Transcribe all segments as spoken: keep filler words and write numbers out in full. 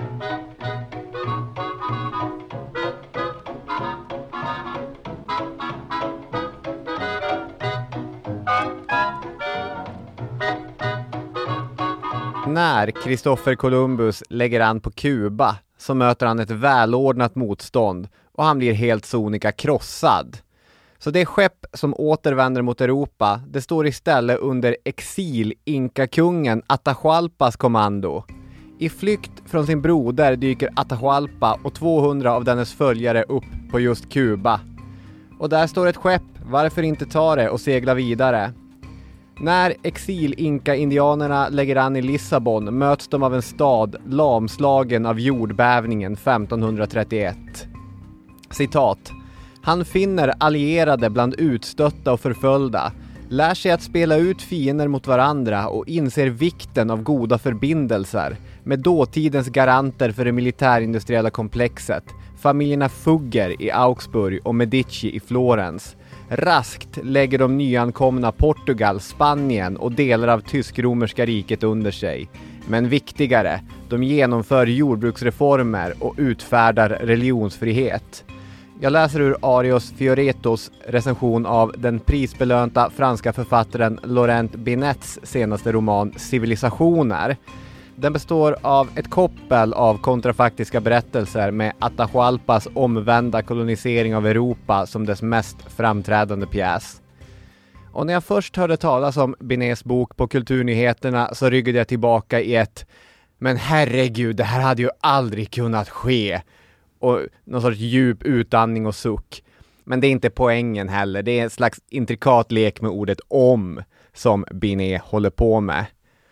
När Christopher Columbus lägger an på Kuba så möter han ett välordnat motstånd och han blir helt sonika krossad. Så det skepp som återvänder mot Europa, det står istället under exil-inkakungen Atahualpas kommando. I flykt från sin broder dyker Atahualpa och tvåhundra av dennes följare upp på just Kuba. Och där står ett skepp, varför inte ta det och segla vidare? När exil-inka-indianerna lägger an i Lissabon möts de av en stad lamslagen av jordbävningen femtonhundratrettioett. Citat. Han finner allierade bland utstötta och förföljda, lär sig att spela ut fiender mot varandra och inser vikten av goda förbindelser med dåtidens garanter för det militärindustriella komplexet, familjerna Fugger i Augsburg och Medici i Florens. Raskt lägger de nyankomna Portugal, Spanien och delar av tysk-romerska riket under sig. Men viktigare, de genomför jordbruksreformer och utfärdar religionsfrihet. Jag läser ur Arios Fioretos recension av den prisbelönta franska författaren Laurent Binets senaste roman Civilisationer. Den består av ett koppel av kontrafaktiska berättelser med Atahualpas omvända kolonisering av Europa som dess mest framträdande pjäs. Och när jag först hörde talas om Binets bok på Kulturnyheterna så ryggade jag tillbaka i ett men herregud, det här hade ju aldrig kunnat ske. Och någon sorts djup utandning och suck. Men det är inte poängen heller. Det är en slags intrikat lek med ordet om som Binet håller på med.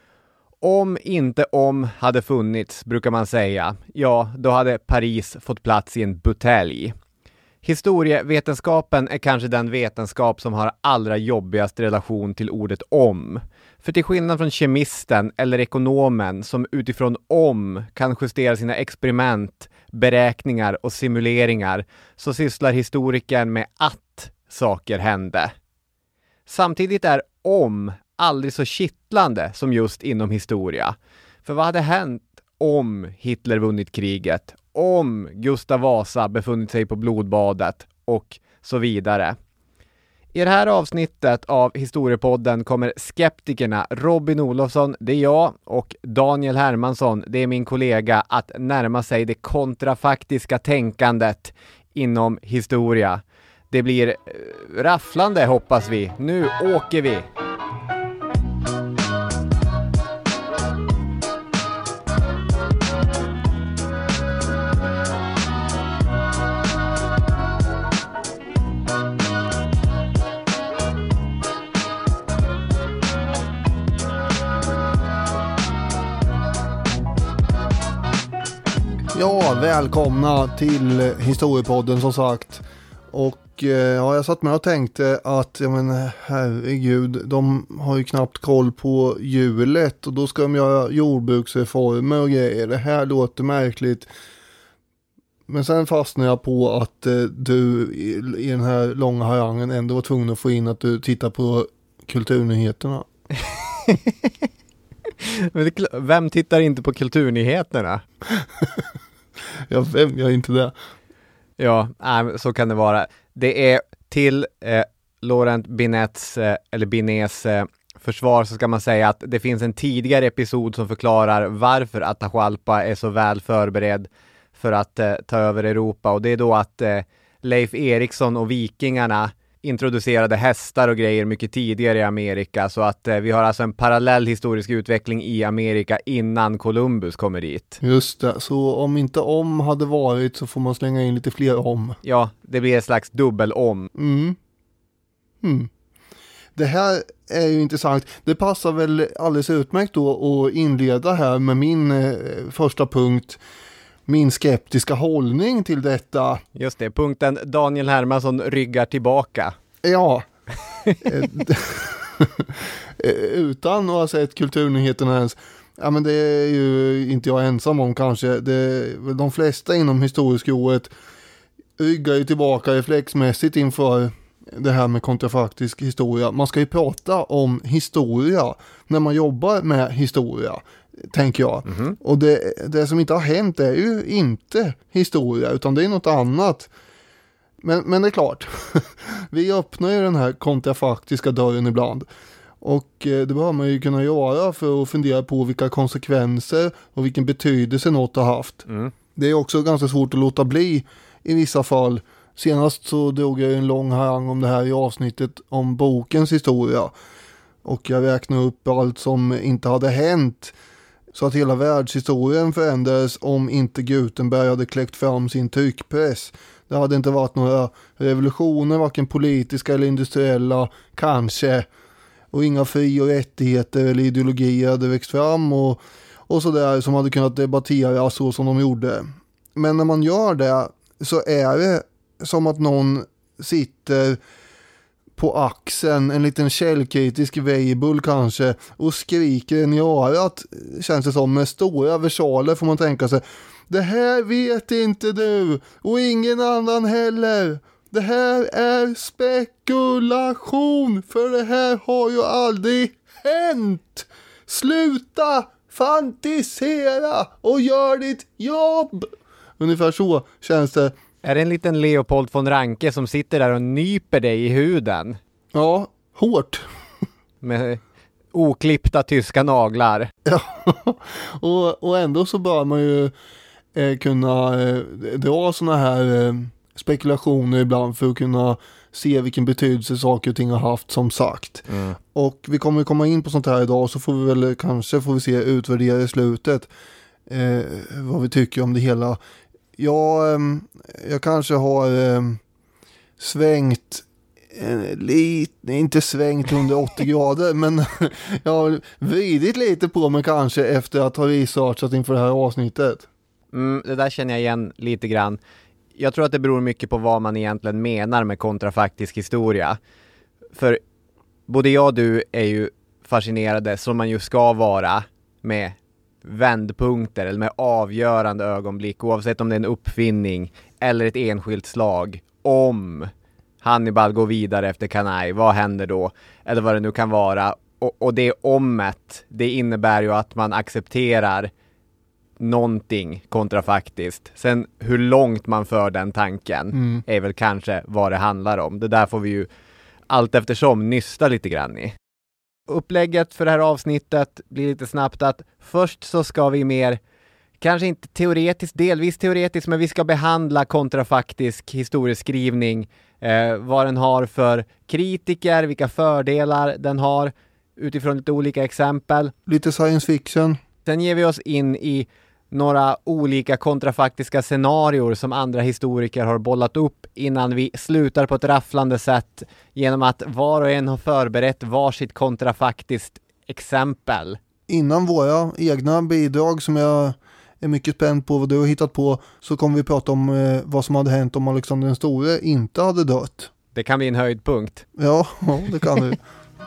Om inte om hade funnits, brukar man säga, ja, då hade Paris fått plats i en butelj. Historievetenskapen är kanske den vetenskap som har allra jobbigast relation till ordet om. För till skillnad från kemisten eller ekonomen som utifrån om kan justera sina experiment, beräkningar och simuleringar, så sysslar historikern med att saker hände. Samtidigt är om aldrig så kittlande som just inom historia. För vad hade hänt om Hitler vunnit kriget? Om Gustav Vasa befunnit sig på blodbadet? Och så vidare. I det här avsnittet av Historiepodden kommer skeptikerna Robin Olofsson, det är jag, och Daniel Hermansson, det är min kollega, att närma sig det kontrafaktiska tänkandet inom historia. Det blir rafflande hoppas vi. Nu åker vi! Ja, välkomna till Historiepodden som sagt. Och ja, jag satt med och tänkte att, ja men herregud, de har ju knappt koll på hjulet och då ska de göra jordbruksreformer och grejer. Det här låter märkligt. Men sen fastnade jag på att eh, du i, i den här långa harangen ändå var tvungen att få in att du tittar på kulturnyheterna. Men det, vem tittar inte på kulturnyheterna? Ja, vem gör inte det? Ja, äh, så kan det vara. Det är till eh, Laurent Binets, eh, eller Binets eh, försvar så ska man säga att det finns en tidigare episod som förklarar varför Atahualpa är så väl förberedd för att eh, ta över Europa. Och det är då att eh, Leif Eriksson och vikingarna introducerade hästar och grejer mycket tidigare i Amerika, så att eh, vi har alltså en parallell historisk utveckling i Amerika innan Columbus kommer dit. Just det, så om inte om hade varit så får man slänga in lite fler om. Ja, det blir ett slags dubbel om. Mm. Mm. Det här är ju intressant. Det passar väl alldeles utmärkt då att inleda här med min eh, första punkt. Min skeptiska hållning till detta. Just det, punkten Daniel Hermansson ryggar tillbaka. Ja. Utan att ha sett kulturnyheterna ens. Ja, men det är ju inte jag ensam om kanske. Det, de flesta inom historiskt ryggar ju tillbaka reflexmässigt inför det här med kontrafaktisk historia. Man ska ju prata om historia när man jobbar med historia. tänker jag. Mm-hmm. Och det, det som inte har hänt är ju inte historia, utan det är något annat. Men, men det är klart, vi öppnar ju den här kontrafaktiska dörren ibland. Och eh, det behöver man ju kunna göra för att fundera på vilka konsekvenser och vilken betydelse något har haft. Mm. Det är också ganska svårt att låta bli i vissa fall. Senast så drog jag en lång harang om det här i avsnittet om bokens historia. Och jag räknade upp allt som inte hade hänt. Så att hela världshistorien förändrades om inte Gutenberg hade kläckt fram sin tryckpress. Det hade inte varit några revolutioner, varken politiska eller industriella, kanske. Och inga fri- och rättigheter eller ideologier hade växt fram och, och sådär som hade kunnat debattera så som de gjorde. Men när man gör det så är det som att någon sitter på axeln, en liten källkritisk Weibull kanske, och skriker en i örat, känns det som, med stora versaler får man tänka sig. Det här vet inte du, och ingen annan heller. Det här är spekulation, för det här har ju aldrig hänt. Sluta fantisera och gör ditt jobb. Ungefär så känns det. Är det en liten Leopold von Ranke som sitter där och nyper dig i huden? Ja, hårt. Med oklippta tyska naglar. Ja, och, och ändå så bör man ju eh, kunna eh, dra såna här eh, spekulationer ibland för att kunna se vilken betydelse saker och ting har haft, som sagt. Mm. Och vi kommer komma in på sånt här idag, så får vi väl kanske får vi se utvärdera i slutet eh, vad vi tycker om det hela. Jag, eh, jag kanske har eh, svängt eh, lite, inte svängt hundraåttio grader, men jag har vridit lite på mig kanske efter att ha researchat inför det här avsnittet. Mm, det där känner jag igen lite grann. Jag tror att det beror mycket på vad man egentligen menar med kontrafaktisk historia. För både jag och du är ju fascinerade, som man ju ska vara, med vändpunkter eller med avgörande ögonblick, oavsett om det är en uppfinning eller ett enskilt slag. Om Hannibal går vidare efter Cannae, vad händer då? Eller vad det nu kan vara. Och, och det omet, det innebär ju att man accepterar någonting kontrafaktiskt. Sen hur långt man för den tanken mm. är väl kanske vad det handlar om. Det där får vi ju allt eftersom nysta lite grann i. Upplägget för det här avsnittet blir lite snabbt att först så ska vi mer, kanske inte teoretiskt, delvis teoretiskt, men vi ska behandla kontrafaktisk historieskrivning, eh, vad den har för kritiker, vilka fördelar den har utifrån lite olika exempel. Lite science fiction. Sen ger vi oss in i några olika kontrafaktiska scenarier som andra historiker har bollat upp innan vi slutar på ett rafflande sätt genom att var och en har förberett varsitt kontrafaktiskt exempel. Innan våra egna bidrag, som jag är mycket spänd på vad du har hittat på, så kommer vi prata om eh, vad som hade hänt om Alexander den store inte hade dött. Det kan bli en höjdpunkt. Ja, ja det kan det.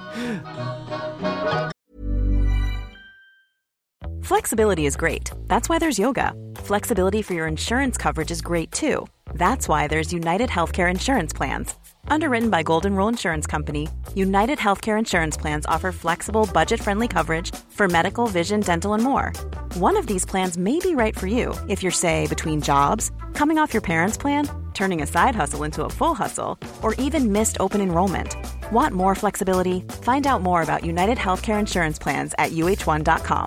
Flexibility is great. That's why there's yoga. Flexibility for your insurance coverage is great too. That's why there's United Healthcare Insurance Plans. Underwritten by Golden Rule Insurance Company, United Healthcare Insurance Plans offer flexible, budget-friendly coverage for medical, vision, dental, and more. One of these plans may be right for you if you're, say, between jobs, coming off your parents' plan, turning a side hustle into a full hustle, or even missed open enrollment. Want more flexibility? Find out more about United Healthcare Insurance Plans at U H one dot com.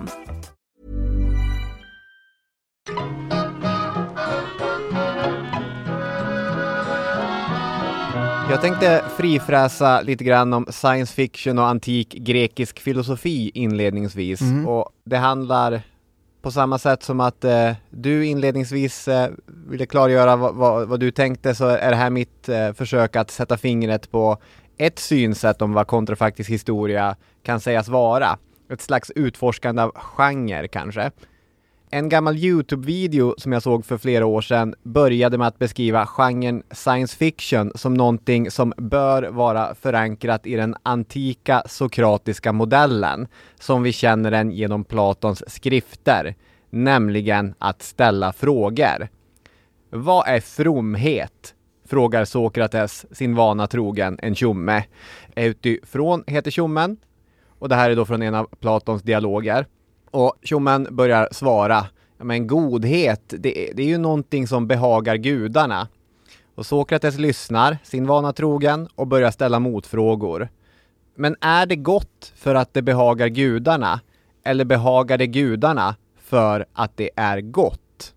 Jag tänkte frifräsa lite grann om science fiction och antik grekisk filosofi inledningsvis. Mm. Och det handlar på samma sätt som att eh, du inledningsvis eh, ville klargöra vad, vad, vad du tänkte, så är det här mitt eh, försök att sätta fingret på ett synsätt om vad kontrafaktisk historia kan sägas vara. Ett slags utforskande av genre kanske. En gammal YouTube-video som jag såg för flera år sedan började med att beskriva genren science fiction som någonting som bör vara förankrat i den antika sokratiska modellen som vi känner den genom Platons skrifter, nämligen att ställa frågor. Vad är fromhet? Frågar Sokrates sin vana trogen en tjomme. Utifrån heter tjommen, och det här är då från en av Platons dialoger. Och tjommen börjar svara. Ja, men godhet, det, det är ju någonting som behagar gudarna. Och Sokrates lyssnar, sin vana trogen, och börjar ställa motfrågor. Men är det gott för att det behagar gudarna? Eller behagar det gudarna för att det är gott?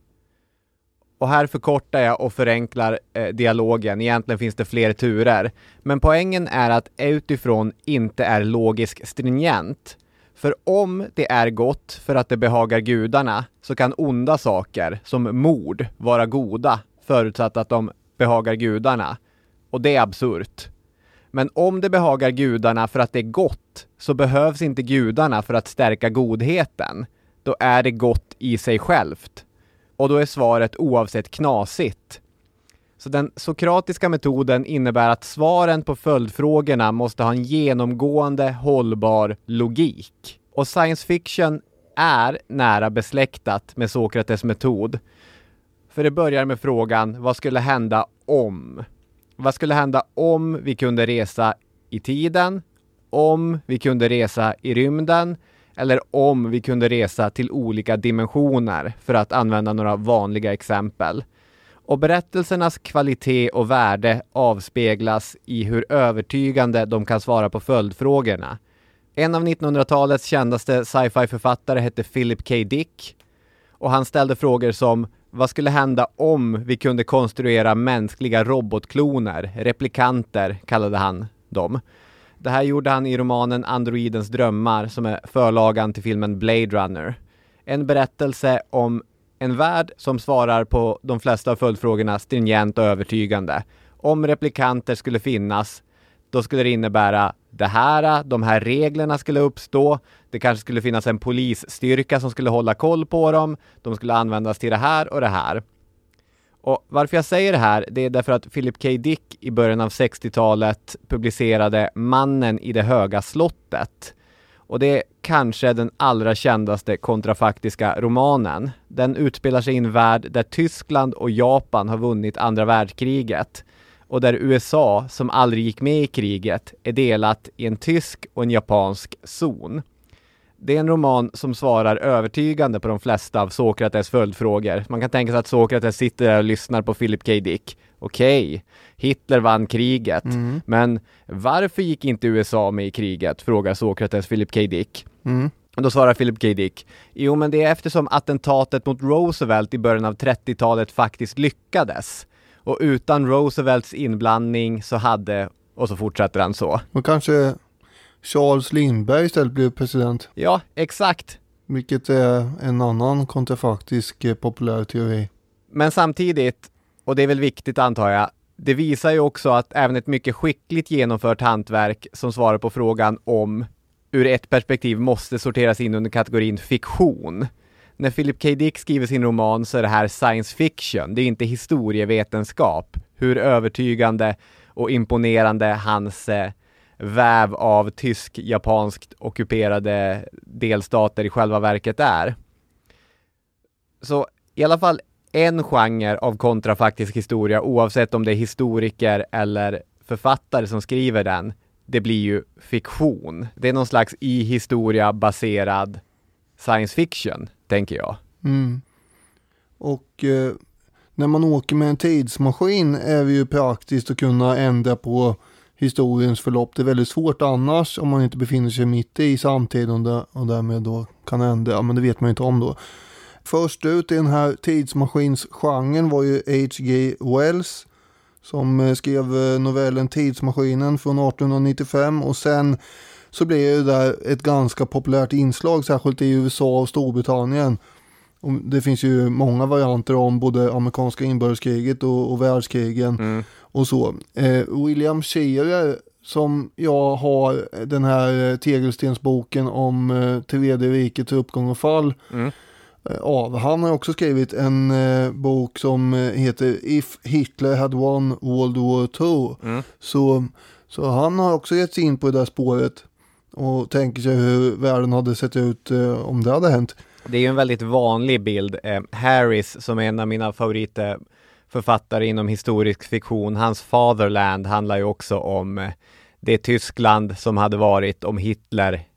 Och här förkortar jag och förenklar eh, dialogen. Egentligen finns det fler turer. Men poängen är att utifrån inte är logisk stringent. För om det är gott för att det behagar gudarna så kan onda saker som mord vara goda förutsatt att de behagar gudarna. Och det är absurt. Men om det behagar gudarna för att det är gott så behövs inte gudarna för att stärka godheten. Då är det gott i sig självt. Och då är svaret oavsett knasigt. Så den sokratiska metoden innebär att svaren på följdfrågorna måste ha en genomgående hållbar logik. Och science fiction är nära besläktat med Sokrates metod. För det börjar med frågan, vad skulle hända om? Vad skulle hända om vi kunde resa i tiden? Om vi kunde resa i rymden? Eller om vi kunde resa till olika dimensioner, för att använda några vanliga exempel. Och berättelsernas kvalitet och värde avspeglas i hur övertygande de kan svara på följdfrågorna. En av nittonhundratalets kändaste sci-fi-författare hette Philip K. Dick. Och han ställde frågor som, vad skulle hända om vi kunde konstruera mänskliga robotkloner, replikanter kallade han dem. Det här gjorde han i romanen Androidens drömmar som är förlagan till filmen Blade Runner. En berättelse om en värld som svarar på de flesta av följdfrågorna stringent och övertygande. Om replikanter skulle finnas, då skulle det innebära det här, de här reglerna skulle uppstå. Det kanske skulle finnas en polisstyrka som skulle hålla koll på dem. De skulle användas till det här och det här. Och varför jag säger det här, det är därför att Philip K. Dick i början av sextiotalet publicerade Mannen i det höga slottet. Och det är kanske den allra kändaste kontrafaktiska romanen. Den utspelar sig i en värld där Tyskland och Japan har vunnit andra världskriget. Och där U S A, som aldrig gick med i kriget, är delat i en tysk och en japansk zon. Det är en roman som svarar övertygande på de flesta av Sokrates följdfrågor. Man kan tänka sig att Sokrates sitter där och lyssnar på Philip K. Dick. Okej, Hitler vann kriget. Mm. Men varför gick inte U S A med i kriget? Frågar Sokrates Philip K. Dick. Mm. Och då svarar Philip K. Dick. Jo, men det är eftersom attentatet mot Roosevelt i början av trettiotalet faktiskt lyckades. Och utan Roosevelts inblandning så hade... Och så fortsätter han så. Och kanske Charles Lindbergh istället blev president. Ja, exakt. Vilket är en annan kontrafaktisk eh, populär teori. Men samtidigt, och det är väl viktigt antar jag, det visar ju också att även ett mycket skickligt genomfört hantverk som svarar på frågan om ur ett perspektiv måste sorteras in under kategorin fiktion. När Philip K. Dick skriver sin roman så är det här science fiction. Det är inte historievetenskap. Hur övertygande och imponerande hans eh, väv av tysk-japanskt ockuperade delstater i själva verket är. Så i alla fall en genre av kontrafaktisk historia, oavsett om det är historiker eller författare som skriver den, det blir ju fiktion. Det är någon slags i historia baserad science fiction, tänker jag. Mm. Och eh, när man åker med en tidsmaskin är det ju praktiskt att kunna ändra på historiens förlopp. Det är väldigt svårt annars om man inte befinner sig mitt i samtiden och, och därmed då kan ändra. Men det vet man inte om då. Först ut i den här tidsmaskinsgenren var ju H G Wells som skrev novellen Tidsmaskinen från arton nittiofem, och sen så blev det där ett ganska populärt inslag, särskilt i U S A och Storbritannien. Och det finns ju många varianter om både amerikanska inbördeskriget och, och världskrigen mm. och så. Eh, William Shirer, som jag har den här tegelstensboken om eh, tredje rikets uppgång och fall mm. eh, av. Han har också skrivit en eh, bok som heter If Hitler Had Won World War Two. Mm. Så, så han har också gett sig in på det där spåret och tänker sig hur världen hade sett ut eh, om det hade hänt. Det är ju en väldigt vanlig bild. Eh, Harris, som är en av mina favoritförfattare inom historisk fiktion, hans Fatherland handlar ju också om eh, det Tyskland som hade varit om Hitler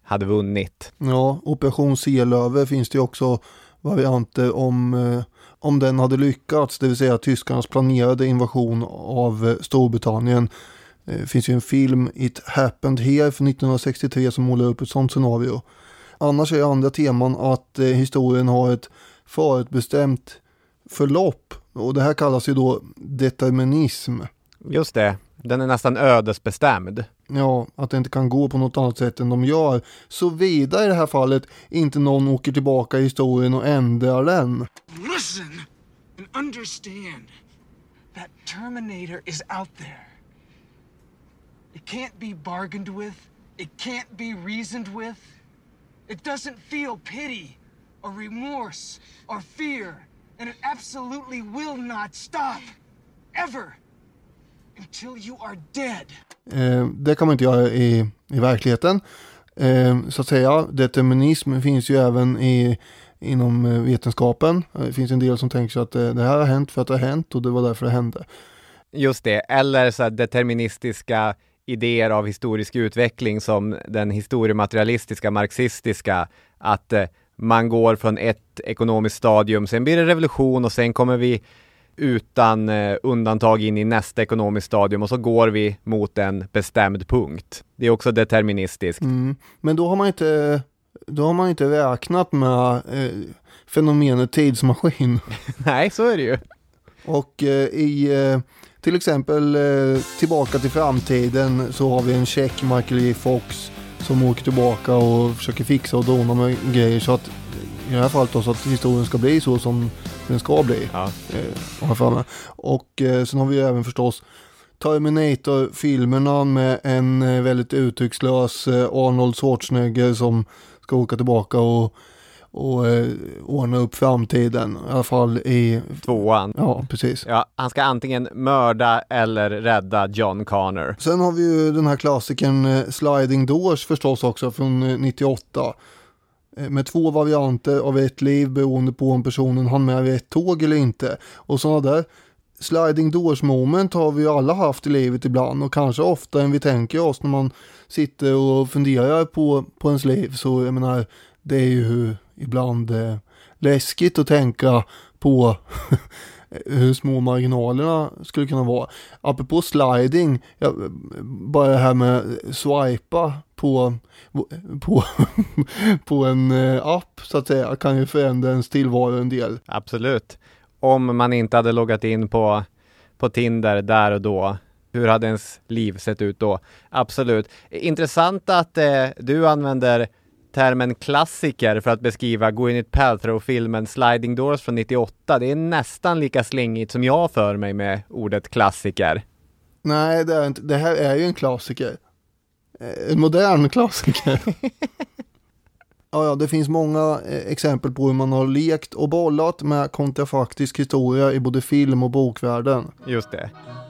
hade vunnit. Ja, Operation Seelöve finns det ju också varianter om, eh, om den hade lyckats, det vill säga tyskarnas planerade invasion av eh, Storbritannien. Det eh, finns ju en film, It Happened Here, från nittonhundrasextiotre som målar upp ett sånt scenario. Annars är andra teman att eh, historien har ett förutbestämt förlopp, och det här kallas ju då determinism. Just det, den är nästan ödesbestämd. Ja, att det inte kan gå på något annat sätt än de gör. Såvida i det här fallet inte någon åker tillbaka i historien och ändrar den. Listen and understand that Terminator is out there. It can't be bargained with. It can't be reasoned with. It doesn't feel pity or remorse or fear. And it absolutely will not stop. Ever. Until you are dead. Eh, det kan man inte göra i, i verkligheten. Eh, så att säga, determinism finns ju även i, inom vetenskapen. Det finns en del som tänker sig att det, det här har hänt för att det har hänt och det var därför det hände. Just det, eller så här deterministiska idéer av historisk utveckling som den historiematerialistiska, marxistiska, att eh, man går från ett ekonomiskt stadium, sen blir det revolution och sen kommer vi utan eh, undantag in i nästa ekonomiskt stadium och så går vi mot en bestämd punkt. Det är också deterministiskt. Mm. Men då har man inte, då har man inte räknat med eh, fenomenet tidsmaskin. Nej, så är det ju. Och eh, i eh, till exempel eh, Tillbaka till framtiden så har vi en check, Michael J. Fox, som åker tillbaka och försöker fixa och dona med grejer så att i det här fallet då, så att historien ska bli så som den ska bli. Ja. Eh, och eh, sen har vi även förstås Terminator-filmerna med en eh, väldigt uttryckslös eh, Arnold Schwarzenegger som ska åka tillbaka och, och eh, ordna upp framtiden. I alla fall i tvåan. Ja, precis. Ja, han ska antingen mörda eller rädda John Connor. Sen har vi ju den här klassikern eh, Sliding Doors förstås också från eh, nittioåtta. Med två varianter av ett liv beroende på om personen hann med ett tåg eller inte. Och sådana där sliding doors moment har vi ju alla haft i livet ibland. Och kanske ofta än vi tänker oss när man sitter och funderar på, på ens liv. Så jag menar, det är ju ibland eh, läskigt att tänka på hur små marginalerna skulle kunna vara. Apropå sliding, ja, bara det här med swipa på, på, på en app så att säga kan ju förändra ens tillvaro en del. Absolut. Om man inte hade loggat in på, på Tinder där och då, hur hade ens liv sett ut då? Absolut. Intressant att eh, du använder termen klassiker för att beskriva Gwyneth Paltrow-filmen Sliding Doors från nittioåtta. Det är nästan lika slängigt som jag för mig med ordet klassiker. Nej, det är inte. Det här är ju en klassiker. En modern klassiker. ja, ja, det finns många exempel på hur man har lekt och bollat med kontrafaktisk historia i både film- och bokvärlden. Just det.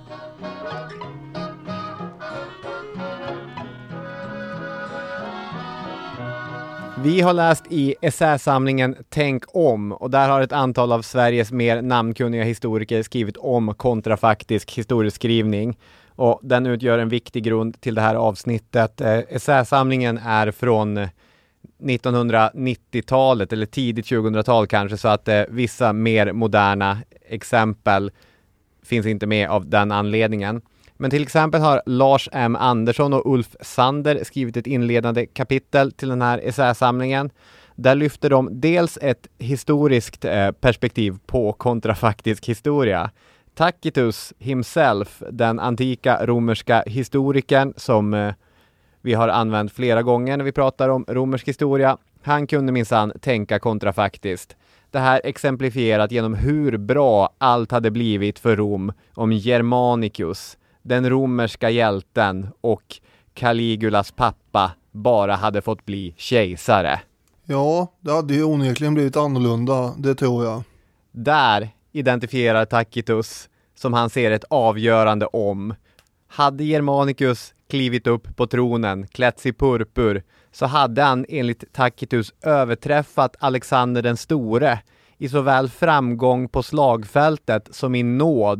Vi har läst i essäsamlingen Tänk om, och där har ett antal av Sveriges mer namnkunniga historiker skrivit om kontrafaktisk historieskrivning. Och den utgör en viktig grund till det här avsnittet. Eh, essäsamlingen är från nittonhundranittiotalet eller tidigt tjugohundratal kanske, så att eh, vissa mer moderna exempel finns inte med av den anledningen. Men till exempel har Lars M. Andersson och Ulf Sander skrivit ett inledande kapitel till den här essäsamlingen. Där lyfter de dels ett historiskt eh, perspektiv på kontrafaktisk historia. Tacitus himself, den antika romerska historikern som eh, vi har använt flera gånger när vi pratar om romersk historia, han kunde minsann tänka kontrafaktiskt. Det här exemplifierat genom hur bra allt hade blivit för Rom om Germanicus, den romerska hjälten, och Caligulas pappa bara hade fått bli kejsare. Ja, det hade ju onekligen blivit annorlunda, det tror jag. Där identifierar Tacitus, som han ser ett avgörande om. Hade Germanicus klivit upp på tronen, klätts i purpur, så hade han enligt Tacitus överträffat Alexander den store i såväl framgång på slagfältet som i nåd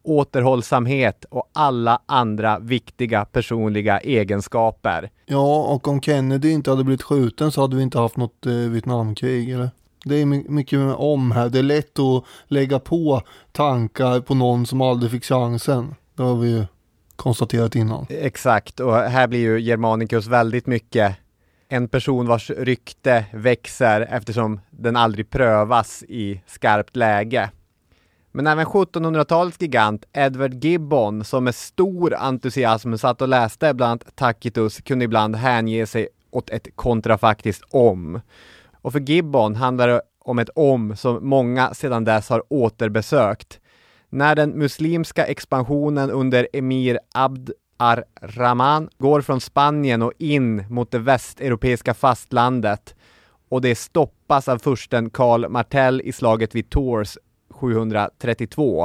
återhållsamhet och alla andra viktiga personliga egenskaper. Ja, och om Kennedy inte hade blivit skjuten så hade vi inte haft något eh, Vietnamkrig, eller? Det är mycket med om här. Det är lätt att lägga på tankar på någon som aldrig fick chansen. Det har vi ju konstaterat innan. Exakt, och här blir ju Germanicus väldigt mycket en person vars rykte växer eftersom den aldrig prövas i skarpt läge. Men även sjuttonhundratalets gigant Edward Gibbon, som med stor entusiasm satt och läste bland annat Tacitus, kunde ibland hänge sig åt ett kontrafaktiskt om. Och för Gibbon handlar det om ett om som många sedan dess har återbesökt. När den muslimska expansionen under emir Abd ar-Rahman går från Spanien och in mot det västeuropeiska fastlandet och det stoppas av fursten Karl Martell i slaget vid Tours sjuhundratrettiotvå.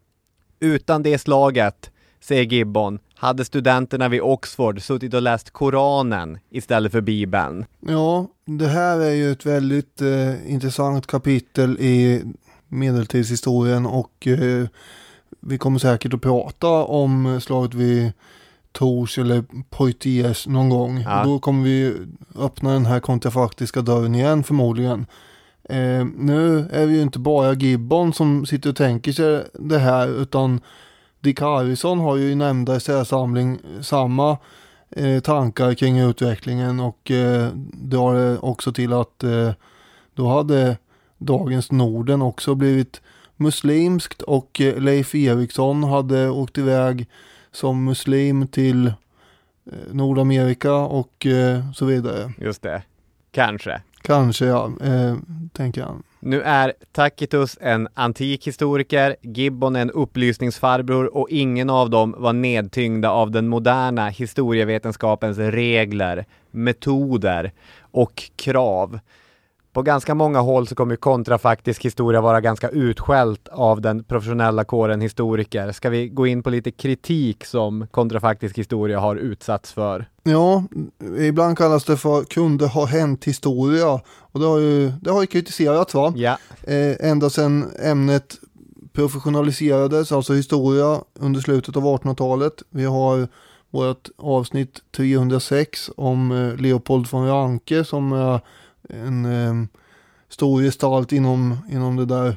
Utan det slaget, säger Gibbon, hade studenterna vid Oxford suttit och läst Koranen istället för Bibeln. Ja, det här är ju ett väldigt eh, intressant kapitel i medeltidshistorien och eh, vi kommer säkert att prata om slaget vid Tours eller Poitiers någon gång. Ja. Och då kommer vi öppna den här kontrafaktiska dörren igen förmodligen. Eh, nu är vi ju inte bara Gibbon som sitter och tänker sig det här, utan Dick Harrison har ju i nämnda essäsamling samma eh, tankar kring utvecklingen och eh, drar också till att eh, då hade dagens Norden också blivit muslimskt och eh, Leif Eriksson hade åkt iväg som muslim till eh, Nordamerika och eh, så vidare. Just det, kanske. Kanske, ja, eh, tänker jag. Nu är Tacitus en antik historiker, Gibbon en upplysningsfarbror och ingen av dem var nedtyngda av den moderna historievetenskapens regler, metoder och krav. På ganska många håll så kommer kontrafaktisk historia vara ganska utskällt av den professionella kåren historiker. Ska vi gå in på lite kritik som kontrafaktisk historia har utsatts för? Ja, ibland kallas det för kunde ha hänt historia och det har ju, det har ju kritiserats, va? Ja. Eh, ända sedan ämnet professionaliserades, alltså historia, under slutet av artonhundratalet. Vi har vårt avsnitt trehundrasex om eh, Leopold von Ranke som är en eh, stor gestalt inom, inom det där.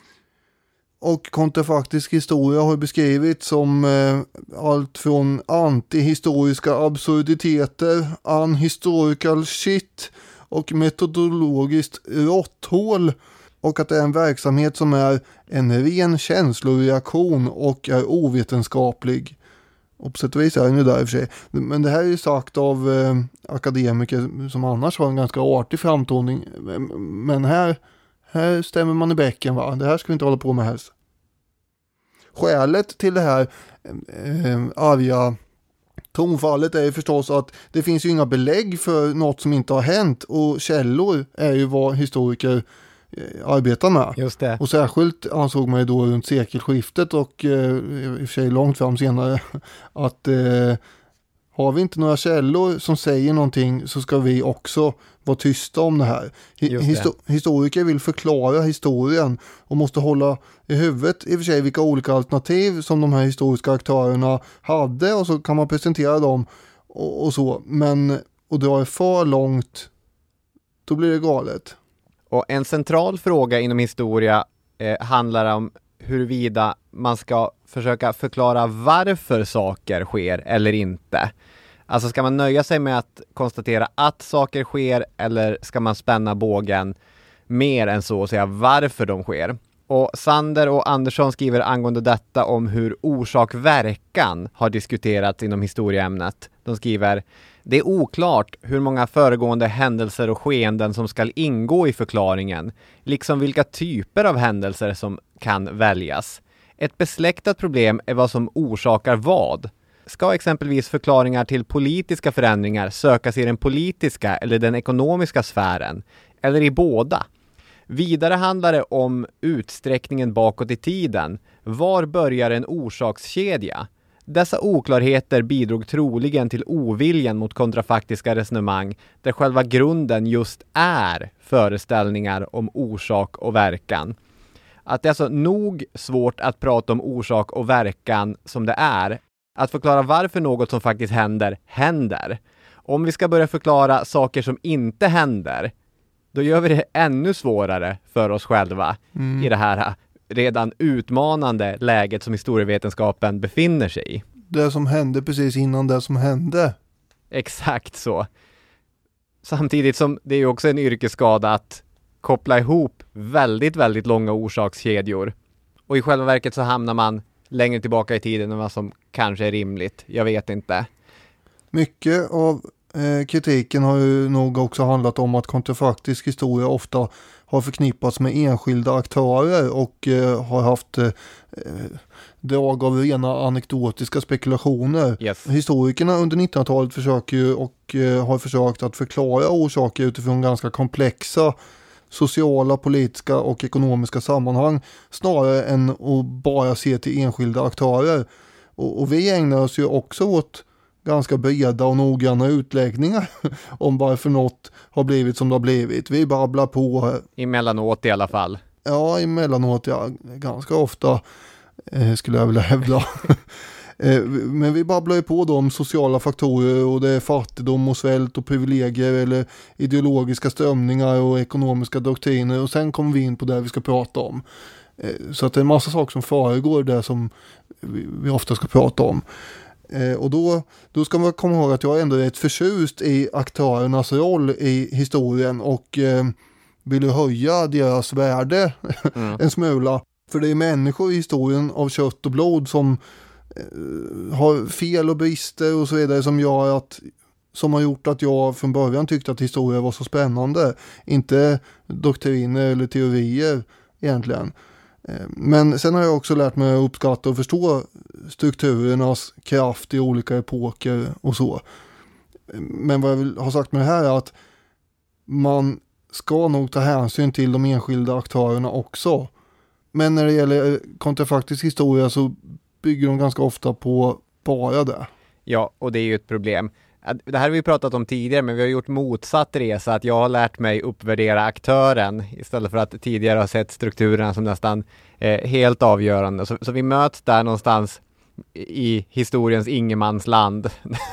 Och kontrafaktisk historia har beskrivits som eh, allt från antihistoriska absurditeter, unhistorical shit och metodologiskt råtthål, och att det är en verksamhet som är en ren känsloreaktion och är ovetenskaplig. Och på sätt och vis är den ju där i och för sig. Men det här är ju sagt av eh, akademiker som annars har en ganska artig framtoning. Men här, här stämmer man i bäcken, va? Det här ska vi inte hålla på med helst. Skälet till det här eh, arga tonfallet är ju förstås att det finns ju inga belägg för något som inte har hänt. Och källor är ju vad historiker arbetar med. Just det. Och särskilt ansåg man ju då runt sekelskiftet och eh, i och för sig långt fram senare att eh, har vi inte några källor som säger någonting så ska vi också vara tysta om det här. Hi- histo- historiker vill förklara historien och måste hålla i huvudet i och för sig vilka olika alternativ som de här historiska aktörerna hade, och så kan man presentera dem och, och så. Men och dra det för långt, då blir det galet. Och en central fråga inom historia eh, handlar om huruvida man ska försöka förklara varför saker sker eller inte. Alltså ska man nöja sig med att konstatera att saker sker, eller ska man spänna bågen mer än så och säga varför de sker? Och Sander och Andersson skriver angående detta om hur orsak-verkan har diskuterats inom historieämnet. De skriver: det är oklart hur många föregående händelser och skeenden som ska ingå i förklaringen, liksom vilka typer av händelser som kan väljas. Ett besläktat problem är vad som orsakar vad. Ska exempelvis förklaringar till politiska förändringar sökas i den politiska eller den ekonomiska sfären, eller i båda? Vidare handlar det om utsträckningen bakåt i tiden. Var börjar en orsakskedja? Dessa oklarheter bidrog troligen till oviljan mot kontrafaktiska resonemang där själva grunden just är föreställningar om orsak och verkan. att det är så nog svårt att prata om orsak och verkan som det är. Att förklara varför något som faktiskt händer, händer. Om vi ska börja förklara saker som inte händer, då gör vi det ännu svårare för oss själva mm. i det här redan utmanande läget som historievetenskapen befinner sig i. Det som hände precis innan det som hände. Exakt så. Samtidigt som det är ju också en yrkesskada att koppla ihop väldigt, väldigt långa orsakskedjor. Och i själva verket så hamnar man längre tillbaka i tiden än vad som kanske är rimligt. Jag vet inte. Mycket av eh, kritiken har ju nog också handlat om att kontrafaktisk historia ofta har förknippats med enskilda aktörer och eh, har haft eh, drag av rena anekdotiska spekulationer. Yes. Historikerna under nittonhundratalet försöker ju och eh, har försökt att förklara orsaker utifrån ganska komplexa sociala, politiska och ekonomiska sammanhang snarare än att bara se till enskilda aktörer. Och, och vi ägnar oss ju också åt ganska breda och noggranna utläggningar om varför något har blivit som det har blivit. Vi babblar på. Emellanåt i alla fall. Ja, emellanåt, ja. Ganska ofta eh, skulle jag vilja hävda. eh, men vi babblar ju på de sociala faktorer och det är fattigdom och svält och privilegier eller ideologiska strömningar och ekonomiska doktriner och sen kommer vi in på det vi ska prata om. Eh, så att det är en massa saker som föregår det som vi, vi ofta ska prata om. Eh, och då, då ska man komma ihåg att jag ändå är ett förtjust i aktörernas roll i historien och eh, vill höja deras värde mm. en smula. För det är människor i historien av kött och blod som eh, har fel och brister och så vidare som gör att som har gjort att jag från början tyckte att historia var så spännande. Inte doktriner eller teorier egentligen. Men sen har jag också lärt mig att uppskatta och förstå strukturernas kraft i olika epoker och så. Men vad jag vill ha sagt med det här är att man ska nog ta hänsyn till de enskilda aktörerna också. Men när det gäller kontrafaktisk historia så bygger de ganska ofta på bara det. Ja, och det är ju ett problem. Det här har vi pratat om tidigare, men vi har gjort motsatt resa. Att jag har lärt mig uppvärdera aktören istället för att tidigare ha sett strukturerna som nästan eh, helt avgörande. Så, så vi möts där någonstans i historiens ingenmansland.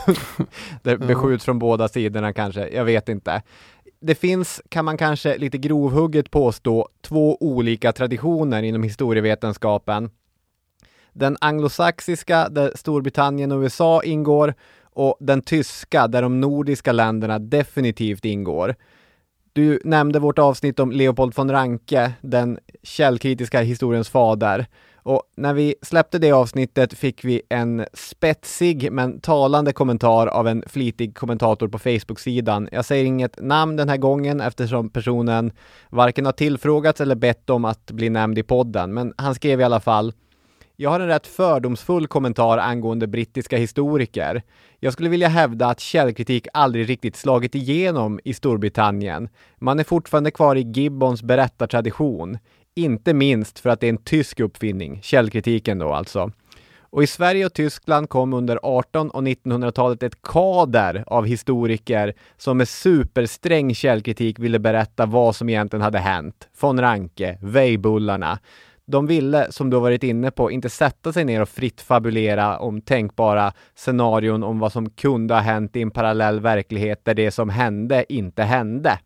Där beskjuts från båda sidorna kanske. Jag vet inte. Det finns, kan man kanske lite grovhugget påstå, två olika traditioner inom historievetenskapen. Den anglosaxiska, där Storbritannien och U S A ingår, och den tyska, där de nordiska länderna definitivt ingår. Du nämnde vårt avsnitt om Leopold von Ranke, den källkritiska historiens fader. Och när vi släppte det avsnittet fick vi en spetsig men talande kommentar av en flitig kommentator på Facebook-sidan. Jag säger inget namn den här gången eftersom personen varken har tillfrågats eller bett om att bli nämnd i podden. Men han skrev i alla fall: jag har en rätt fördomsfull kommentar angående brittiska historiker. Jag skulle vilja hävda att källkritik aldrig riktigt slagit igenom i Storbritannien. Man är fortfarande kvar i Gibbons berättartradition. Inte minst för att det är en tysk uppfinning, källkritiken då alltså. Och i Sverige och Tyskland kom under artonhundra- och nittonhundratalet ett kader av historiker som med supersträng källkritik ville berätta vad som egentligen hade hänt. Von Ranke, Weibullarna. De ville, som du har varit inne på, inte sätta sig ner och fritt fabulera om tänkbara scenarion om vad som kunde ha hänt i en parallell verklighet där det som hände inte hände.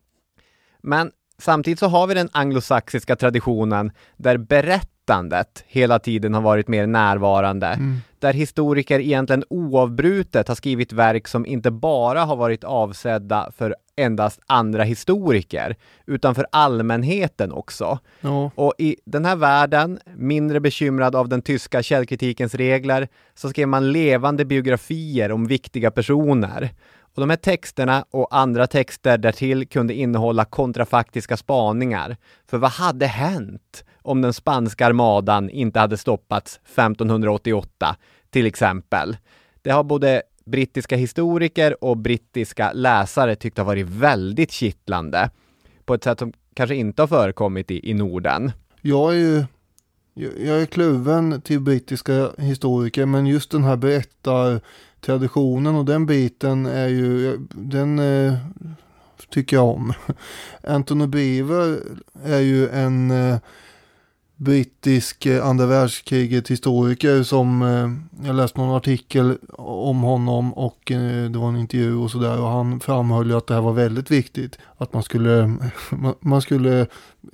Men samtidigt så har vi den anglosaxiska traditionen där berättandet hela tiden har varit mer närvarande. Mm. Där historiker egentligen oavbrutet har skrivit verk som inte bara har varit avsedda för endast andra historiker utan för allmänheten också. Ja. Och i den här världen, mindre bekymrad av den tyska källkritikens regler, så skrev man levande biografier om viktiga personer. Och de här texterna och andra texter därtill kunde innehålla kontrafaktiska spaningar. För vad hade hänt om den spanska armadan inte hade stoppats femtonhundraåttioåtta till exempel? Det har både brittiska historiker och brittiska läsare tyckt har varit väldigt kittlande på ett sätt som kanske inte har förekommit i, i Norden. Jag är ju jag är kluven till brittiska historiker, men just den här berättartraditionen och den biten är ju den eh, tycker jag om. Anthony Beevor är ju en eh, brittisk eh, andra världskriget historiker som eh, jag läste någon artikel om honom och eh, det var en intervju och sådär, och han framhöll ju att det här var väldigt viktigt, att man skulle man skulle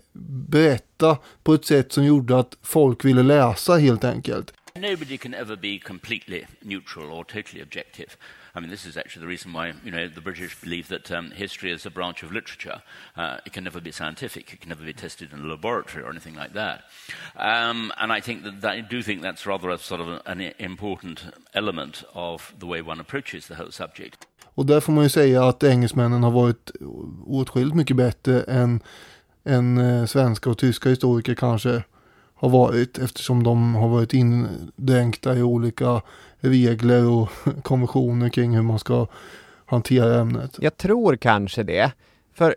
berätta på ett sätt som gjorde att folk ville läsa helt enkelt. Nobody can ever be completely neutral or totally objective. I mean, this is actually the reason why, you know, the British believe that um, history is a branch of literature. Uh, it can never be scientific. It can never be tested in a laboratory or anything like that. Um, and I think that, that I do think that's rather a sort of an important element of the way one approaches the whole subject. Och där får man ju säga att engelsmännen har varit åtskilligt mycket bättre än, än eh, svenska och tyska historiker kanske har varit, eftersom de har varit indränkta i olika regler och konventioner kring hur man ska hantera ämnet. Jag tror kanske det. För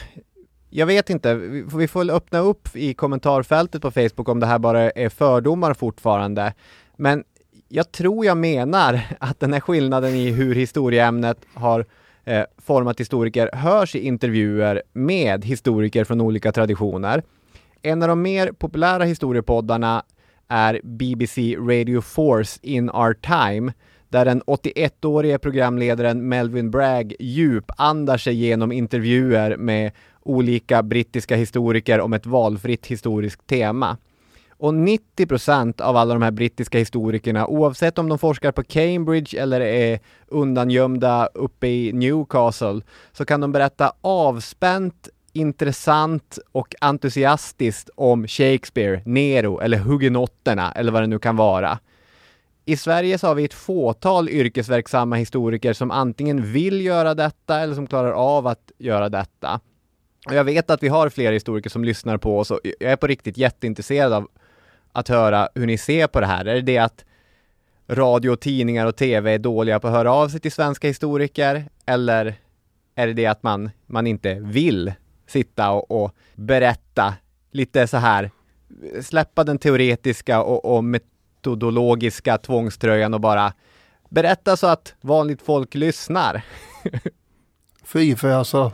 jag vet inte, vi får öppna upp i kommentarfältet på Facebook om det här bara är fördomar fortfarande. Men jag tror jag menar att den här skillnaden i hur historieämnet har eh, format historiker hörs i intervjuer med historiker från olika traditioner. En av de mer populära historiepoddarna är B B C Radio Force In Our Time, där den åttioettårige programledaren Melvyn Bragg djupandar sig genom intervjuer med olika brittiska historiker om ett valfritt historiskt tema. Och nittio procent av alla de här brittiska historikerna, oavsett om de forskar på Cambridge eller är undangömda uppe i Newcastle, så kan de berätta avspänt, intressant och entusiastiskt om Shakespeare, Nero eller hugenotterna eller vad det nu kan vara. I Sverige så har vi ett fåtal yrkesverksamma historiker som antingen vill göra detta eller som klarar av att göra detta. Och jag vet att vi har fler historiker som lyssnar på oss, och jag är på riktigt jätteintresserad av att höra hur ni ser på det här. Är det det att radio, tidningar och tv är dåliga på att höra av sig till svenska historiker, eller är det det att man, man inte vill sitta och, och berätta lite så här, släppa den teoretiska och, och metodologiska tvångströjan och bara berätta så att vanligt folk lyssnar? Frifräsa.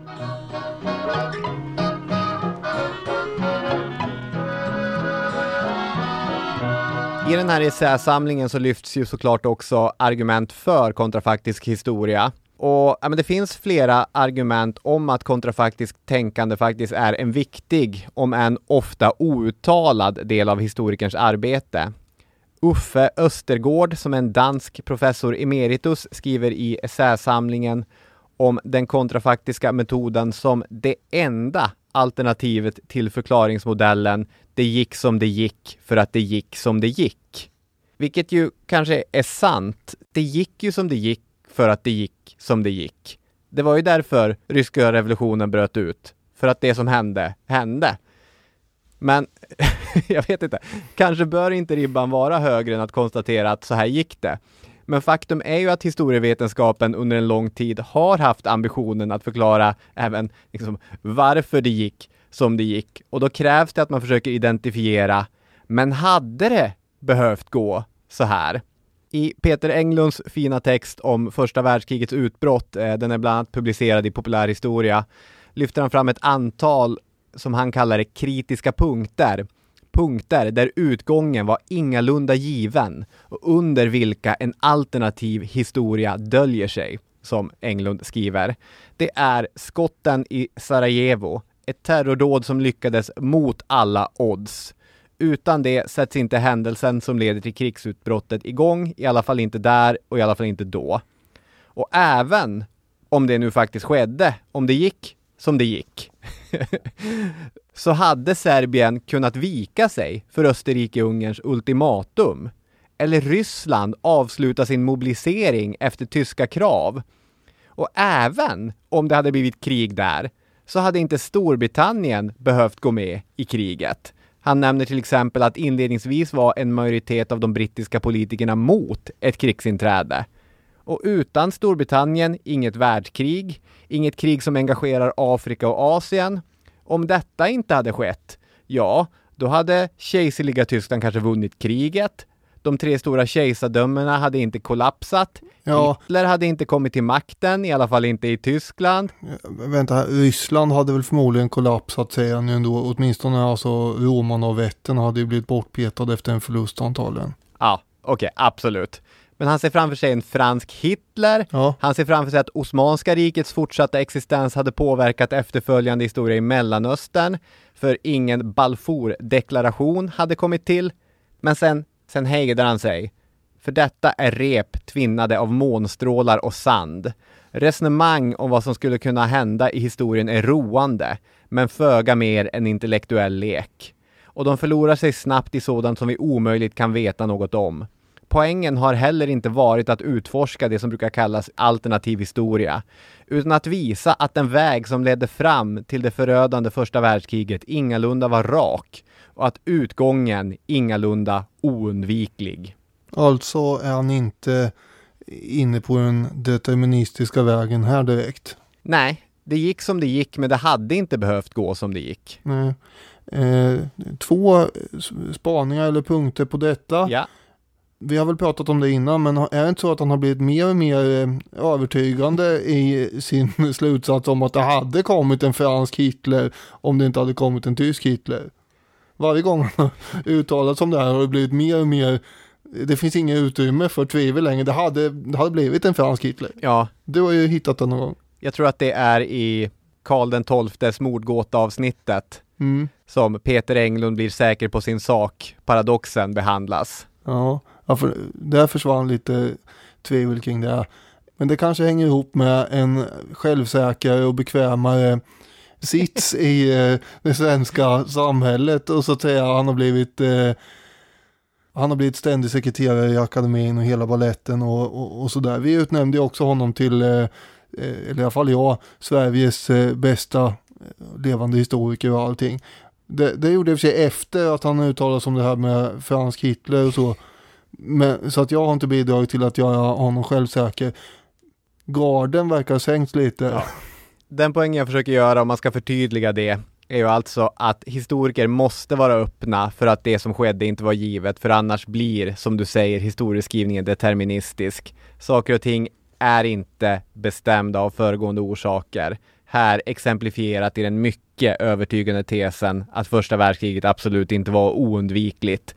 I den här essäsamlingen så lyfts ju såklart också argument för kontrafaktisk historia. Och ja, men det finns flera argument om att kontrafaktiskt tänkande faktiskt är en viktig, om en ofta outtalad del av historikerns arbete. Uffe Östergård, som är en dansk professor emeritus, skriver i essäsamlingen om den kontrafaktiska metoden som det enda alternativet till förklaringsmodellen "det gick som det gick för att det gick som det gick". Vilket ju kanske är sant. Det gick ju som det gick för att det gick som det gick. Det var ju därför ryska revolutionen bröt ut. För att det som hände, hände. Men jag vet inte. Kanske bör inte ribban vara högre än att konstatera att så här gick det. Men faktum är ju att historievetenskapen under en lång tid har haft ambitionen att förklara även liksom, varför det gick som det gick. Och då krävs det att man försöker identifiera, men hade det behövt gå så här? I Peter Englunds fina text om första världskrigets utbrott, eh, den är bland annat publicerad i Populärhistoria, lyfter han fram ett antal som han kallar det kritiska punkter. Punkter där utgången var ingalunda given och under vilka en alternativ historia döljer sig, som Englund skriver. Det är skotten i Sarajevo, ett terrordåd som lyckades mot alla odds. Utan det sätts inte händelsen som leder till krigsutbrottet igång, i alla fall inte där och i alla fall inte då. Och även om det nu faktiskt skedde, om det gick som det gick, så hade Serbien kunnat vika sig för Österrike-Ungerns ultimatum. Eller Ryssland avsluta sin mobilisering efter tyska krav. Och även om det hade blivit krig där, så hade inte Storbritannien behövt gå med i kriget. Han nämner till exempel att inledningsvis var en majoritet av de brittiska politikerna mot ett krigsinträde. Och utan Storbritannien inget världskrig, inget krig som engagerar Afrika och Asien. Om detta inte hade skett, ja, då hade kejserliga Tyskland kanske vunnit kriget. De tre stora kejsardömena hade inte kollapsat. Ja. Hitler hade inte kommit till makten, i alla fall inte i Tyskland. Vänta, Ryssland hade väl förmodligen kollapsat, säger han ju ändå. Åtminstone alltså Roman och Vättern hade ju blivit bortpetade efter en förlust antagligen. Ja, okej, okay, absolut. Men han ser framför sig en fransk Hitler. Ja. Han ser framför sig att Osmanska rikets fortsatta existens hade påverkat efterföljande historia i Mellanöstern. För ingen Balfour-deklaration hade kommit till. Men sen, sen hejdar han sig. För detta är rep tvinnade av månstrålar och sand. Resonemang om vad som skulle kunna hända i historien är roande, men föga mer än intellektuell lek. Och de förlorar sig snabbt i sådant som vi omöjligt kan veta något om. Poängen har heller inte varit att utforska det som brukar kallas alternativ historia, utan att visa att den väg som ledde fram till det förödande första världskriget ingalunda var rak och att utgången ingalunda oundviklig. Alltså är han inte inne på den deterministiska vägen här direkt. Nej, det gick som det gick, men det hade inte behövt gå som det gick. Nej. Eh, två spaningar eller punkter på detta. Ja. Vi har väl pratat om det innan, men är det inte så att han har blivit mer och mer övertygande i sin slutsats om att det hade kommit en fransk Hitler om det inte hade kommit en tysk Hitler? Varje gång han har uttalat som det här har det blivit mer och mer. Det finns inget utrymme för tvivel längre. Det hade, det hade blivit en fransk Hitler. Ja. Du har ju hittat den någon gång. Jag tror att det är i Karl den tolftes mordgåta-avsnittet Mm. som Peter Englund blir säker på sin sak. Paradoxen behandlas. Ja, ja för där försvann lite tvivel kring det här. Men det kanske hänger ihop med en självsäkrare och bekvämare sits i eh, det svenska samhället. Och så att säga han har blivit... Eh, Han har blivit ständig sekreterare i akademin och hela balletten och, och, och sådär. Vi utnämnde också honom till, eh, eller i alla fall jag, Sveriges eh, bästa levande historiker och allting. Det, det gjorde i och för sig efter att han uttalade som det här med fransk Hitler och så. Men, så att jag har inte bidragit till att göra honom självsäker. Garden verkar ha sänkt lite. Ja. Den poängen jag försöker göra, om man ska förtydliga det, är ju alltså att historiker måste vara öppna för att det som skedde inte var givet, för annars blir, som du säger, historieskrivningen deterministisk. Saker och ting är inte bestämda av föregående orsaker. Här exemplifierat i den mycket övertygande tesen att första världskriget absolut inte var oundvikligt.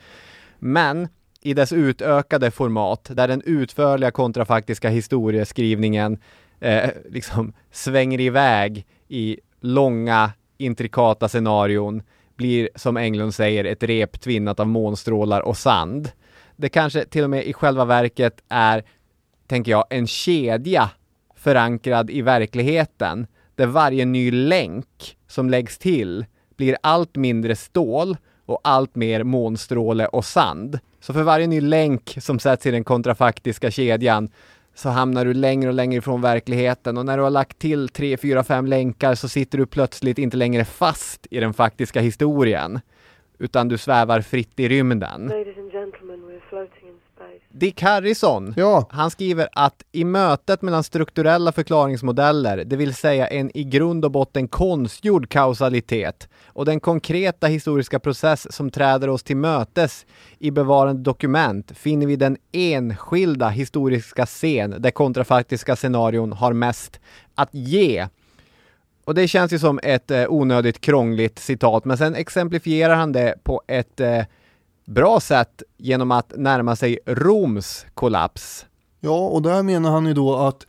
Men i dess utökade format, där den utförliga kontrafaktiska historieskrivningen eh, liksom svänger iväg i långa intrikata scenarion, blir, som Englund säger, ett rep tvinnat av månstrålar och sand. Det kanske till och med i själva verket är, tänker jag, en kedja förankrad i verkligheten, där varje ny länk som läggs till blir allt mindre stål och allt mer månstråle och sand. Så för varje ny länk som sätts i den kontrafaktiska kedjan så hamnar du längre och längre ifrån verkligheten, och när du har lagt till tre, fyra, fem länkar så sitter du plötsligt inte längre fast i den faktiska historien, utan du svävar fritt i rymden. Ladies and gentlemen, we're floating in space. Dick Harrison, Ja. han skriver att i mötet mellan strukturella förklaringsmodeller, det vill säga en i grund och botten konstgjord kausalitet, och den konkreta historiska process som träder oss till mötes i bevarande dokument, finner vi den enskilda historiska scen där kontrafaktiska scenarion har mest att ge. Och det känns ju som ett eh, onödigt krångligt citat, men sen exemplifierar han det på ett eh, bra sätt genom att närma sig Roms kollaps. Ja, och där menar han ju då att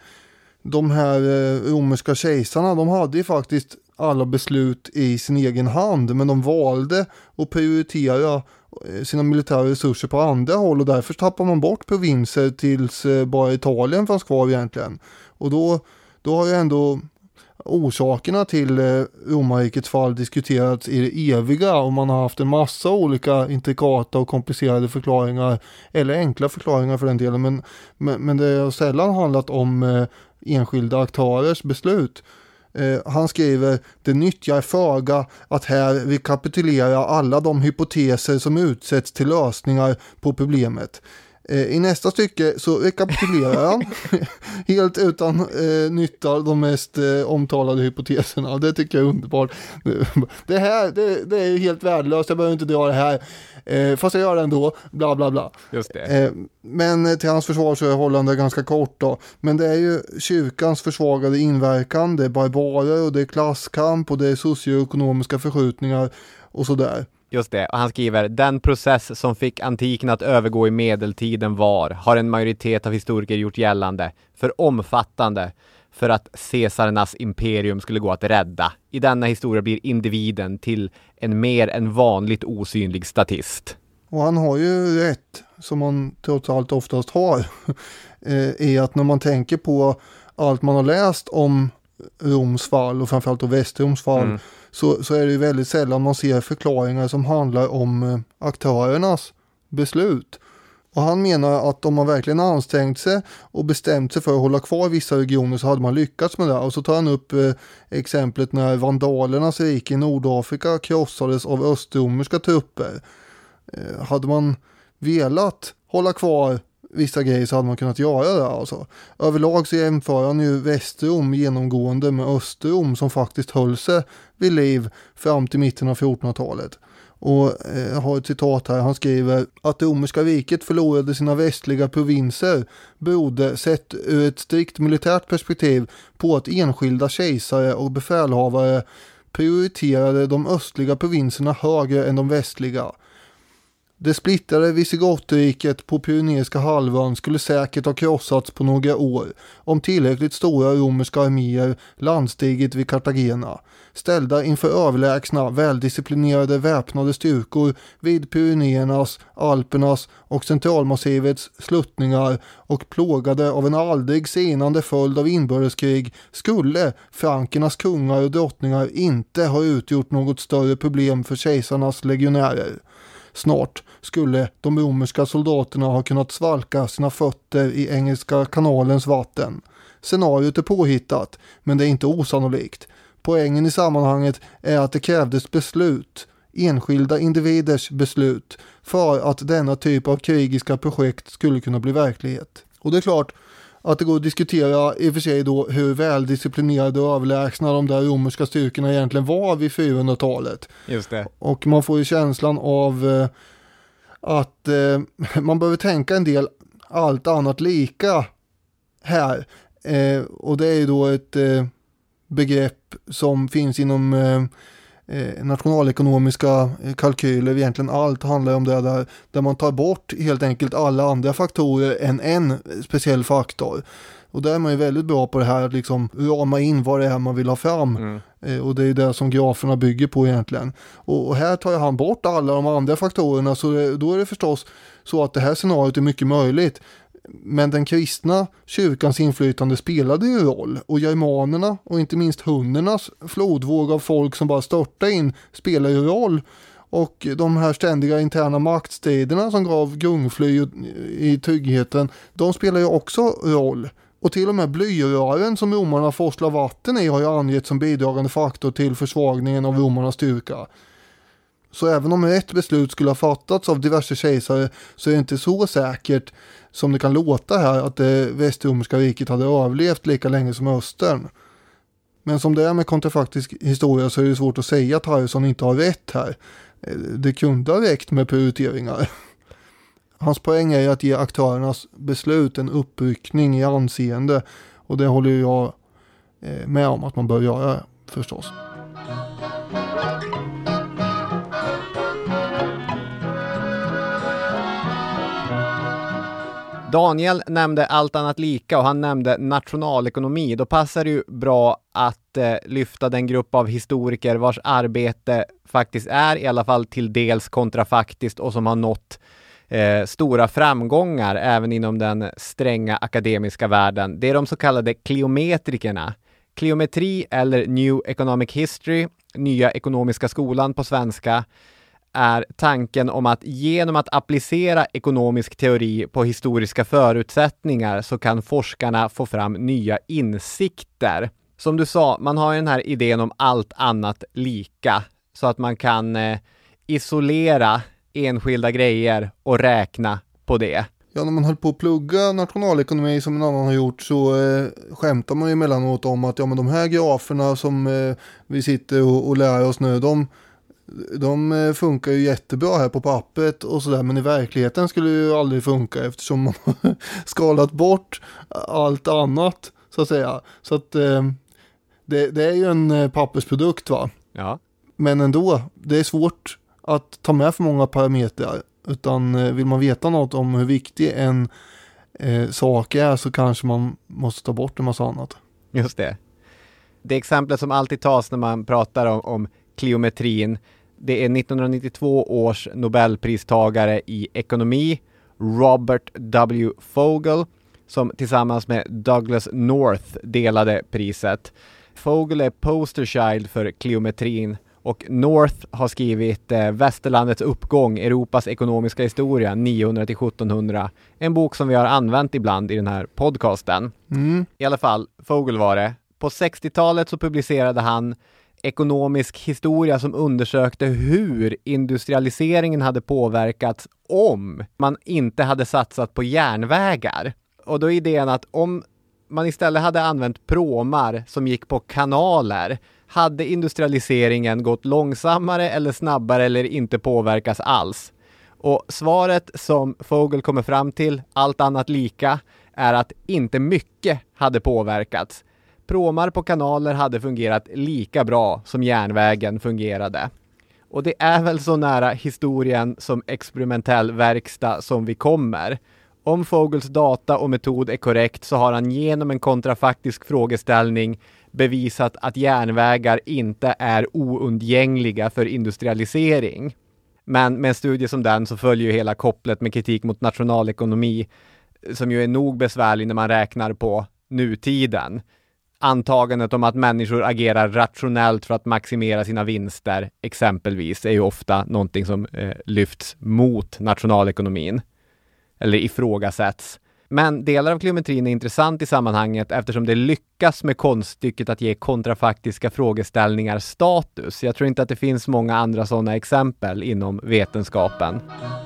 de här eh, romerska kejsarna, de hade ju faktiskt alla beslut i sin egen hand, men de valde att prioritera eh, sina militära resurser på andra håll, och därför tappar man bort provinser tills eh, bara Italien fanns kvar egentligen. Och då, då har ju ändå orsakerna till eh, romarrikets fall diskuterats i det eviga, och man har haft en massa olika intrikata och komplicerade förklaringar, eller enkla förklaringar för den delen, men, men, men det har sällan handlat om eh, enskilda aktörers beslut. Eh, han skriver: det nyttjar föga att här rekapitulera alla de hypoteser som utsätts till lösningar på problemet. I nästa stycke så rekapitulerar han helt utan eh, nytta de mest eh, omtalade hypoteserna. Det tycker jag är underbart. Det här det, det är ju helt värdelöst, jag behöver inte dra det här. Eh, fast jag gör det ändå, bla bla bla. Just det. Eh, men till hans försvar så är hållande ganska kort då. Men det är ju kyrkans försvagade inverkan, det är barbarer och det är klasskamp och det är socioekonomiska förskjutningar och sådär. Just det, och han skriver: den process som fick antiken att övergå i medeltiden var, har en majoritet av historiker gjort gällande, för omfattande för att Caesarnas imperium skulle gå att rädda. I denna historia blir individen till en mer än vanligt osynlig statist. Och han har ju rätt, som man trots allt oftast har, i att när man tänker på allt man har läst om Roms fall och framförallt då Västroms fall, mm. så, så är det ju väldigt sällan man ser förklaringar som handlar om eh, aktörernas beslut. Och han menar att om man verkligen ansträngt sig och bestämt sig för att hålla kvar vissa regioner så hade man lyckats med det. Och så tar han upp eh, exemplet när vandalernas rike i Nordafrika krossades av östromerska trupper. Eh, hade man velat hålla kvar vissa grejer så hade man kunnat göra det alltså. Överlag så jämför han ju Västrom genomgående med Östrom som faktiskt höll sig vid liv fram till mitten av fjortonhundratalet. Och eh, jag har ett citat här, han skriver att det romerska riket förlorade sina västliga provinser berodde, sett ur ett strikt militärt perspektiv, på att enskilda kejsare och befälhavare prioriterade de östliga provinserna högre än de västliga. Det splittrade Visigottriket på Pyreneiska halvön skulle säkert ha krossats på några år om tillräckligt stora romerska arméer landstigit vid Cartagena. Ställda inför överlägsna, väldisciplinerade väpnade styrkor vid Pyreneernas, Alpernas och centralmassivets sluttningar och plågade av en aldrig senande följd av inbördeskrig skulle frankernas kungar och drottningar inte ha utgjort något större problem för kejsarnas legionärer. Snart skulle de romerska soldaterna ha kunnat svalka sina fötter i Engelska kanalens vatten. Scenariot är påhittat, men det är inte osannolikt. Poängen i sammanhanget är att det krävdes beslut, enskilda individers beslut, för att denna typ av krigiska projekt skulle kunna bli verklighet. Och det är klart att det går att diskutera i och för sig då hur väldisciplinerade och överlägsna de där romerska styrkorna egentligen var vid fyrahundratalet. Just det. Och man får ju känslan av eh, att eh, man behöver tänka en del allt annat lika här. Eh, och det är ju då ett eh, begrepp som finns inom eh, eh, nationalekonomiska kalkyler. Egentligen allt handlar om det där, där man tar bort helt enkelt alla andra faktorer än en speciell faktor. Och där är man ju väldigt bra på det här att liksom rama in vad det är man vill ha fram. Mm. Eh, och det är det som graferna bygger på egentligen. Och, och här tar han bort alla de andra faktorerna, så det, då är det förstås så att det här scenariot är mycket möjligt. Men den kristna kyrkans inflytande spelade ju roll, och germanerna och inte minst hunnernas flodvåg av folk som bara störtade in spelar ju roll. Och de här ständiga interna maktstriderna som gav gungfly i tryggheten, de spelar ju också roll. Och till och med blyrören som romarna forslar vatten i har ju angett som bidragande faktor till försvagningen av romarnas styrka. Så även om rätt beslut skulle ha fattats av diverse kejsare så är det inte så säkert som det kan låta här att det västromerska riket hade överlevt lika länge som östern. Men som det är med kontrafaktisk historia så är det svårt att säga att Harrison inte har rätt här. Det kunde ha räckt med prioriteringar. Hans poäng är att ge aktörernas beslut en uppryckning i anseende, och det håller jag med om att man bör göra förstås. Daniel nämnde allt annat lika och han nämnde nationalekonomi. Då passar det ju bra att eh, lyfta den grupp av historiker vars arbete faktiskt är i alla fall till dels kontrafaktiskt och som har nått eh, stora framgångar även inom den stränga akademiska världen. Det är de så kallade kliometrikerna. Kliometri eller New Economic History, nya ekonomiska skolan på svenska, är tanken om att genom att applicera ekonomisk teori på historiska förutsättningar så kan forskarna få fram nya insikter. Som du sa, man har ju den här idén om allt annat lika, så att man kan eh, isolera enskilda grejer och räkna på det. Ja, när man höll på att plugga nationalekonomi som en annan har gjort så eh, skämtar man ju emellanåt om att ja, men de här graferna som eh, vi sitter och, och lär oss nu, de, de eh, funkar ju jättebra här på pappret och sådär, men i verkligheten skulle det ju aldrig funka eftersom man har skalat bort allt annat så att säga. Så att eh, det, det är ju en eh, pappersprodukt va? Ja. Men ändå, det är svårt att ta med för många parametrar. Utan vill man veta något om hur viktig en eh, sak är så kanske man måste ta bort en massa annat. Just det. Det exemplet som alltid tas när man pratar om, om kliometrin, det är nittonhundranittiotvå års Nobelpristagare i ekonomi, Robert W. Fogel, som tillsammans med Douglas North delade priset. Fogel är poster child för kliometrin. Och North har skrivit eh, Västerlandets uppgång, Europas ekonomiska historia niohundra till sjuttonhundra. En bok som vi har använt ibland i den här podcasten. Mm. I alla fall, Fogel var det. På sextiotalet så publicerade han Ekonomisk historia som undersökte hur industrialiseringen hade påverkats om man inte hade satsat på järnvägar. Och då är idén att om man istället hade använt pråmar som gick på kanaler, hade industrialiseringen gått långsammare eller snabbare eller inte påverkas alls? Och svaret som Fogel kommer fram till, allt annat lika, är att inte mycket hade påverkats. Pråmar på kanaler hade fungerat lika bra som järnvägen fungerade. Och det är väl så nära historien som experimentell verkstad som vi kommer. Om Fogels data och metod är korrekt så har han genom en kontrafaktisk frågeställning bevisat att järnvägar inte är oundgängliga för industrialisering. Men med en studie som den så följer ju hela kopplet med kritik mot nationalekonomi som ju är nog besvärlig när man räknar på nutiden. Antagandet om att människor agerar rationellt för att maximera sina vinster exempelvis är ju ofta någonting som eh, lyfts mot nationalekonomin eller ifrågasätts. Men delar av kliometrin är intressant i sammanhanget eftersom det lyckas med konststycket att ge kontrafaktiska frågeställningar status. Jag tror inte att det finns många andra sådana exempel inom vetenskapen.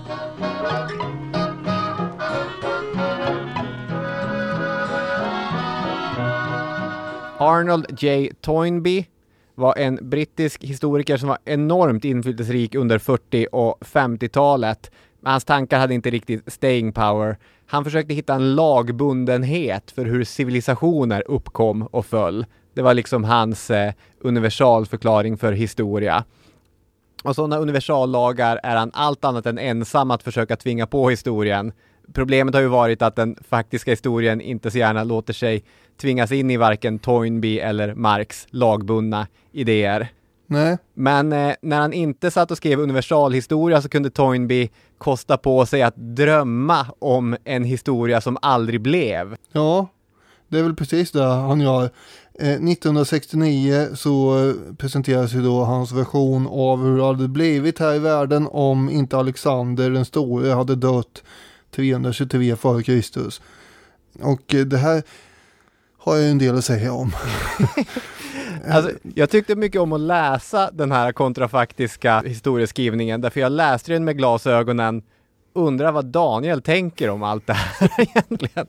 Arnold J. Toynbee var en brittisk historiker som var enormt inflytelserik under fyrtio- och femtiotalet. Men hans tankar hade inte riktigt staying power. Han försökte hitta en lagbundenhet för hur civilisationer uppkom och föll. Det var liksom hans eh, universalförklaring för historia. Och sådana universallagar är han allt annat än ensam att försöka tvinga på historien. Problemet har ju varit att den faktiska historien inte så gärna låter sig tvingas in i varken Toynbee eller Marx lagbundna idéer. Nej. Men eh, när han inte satt och skrev universalhistoria så kunde Toynbee kosta på sig att drömma om en historia som aldrig blev. Ja, det är väl precis det han gör. Eh, nittonhundrasextionio så presenteras ju då hans version av hur det hade blivit här i världen om inte Alexander den store hade dött trehundratjugotre före Kristus. Och eh, det här har jag en del att säga om. Alltså, jag tyckte mycket om att läsa den här kontrafaktiska historieskrivningen därför jag läste den med glasögonen. Undrar vad Daniel tänker om allt det här egentligen.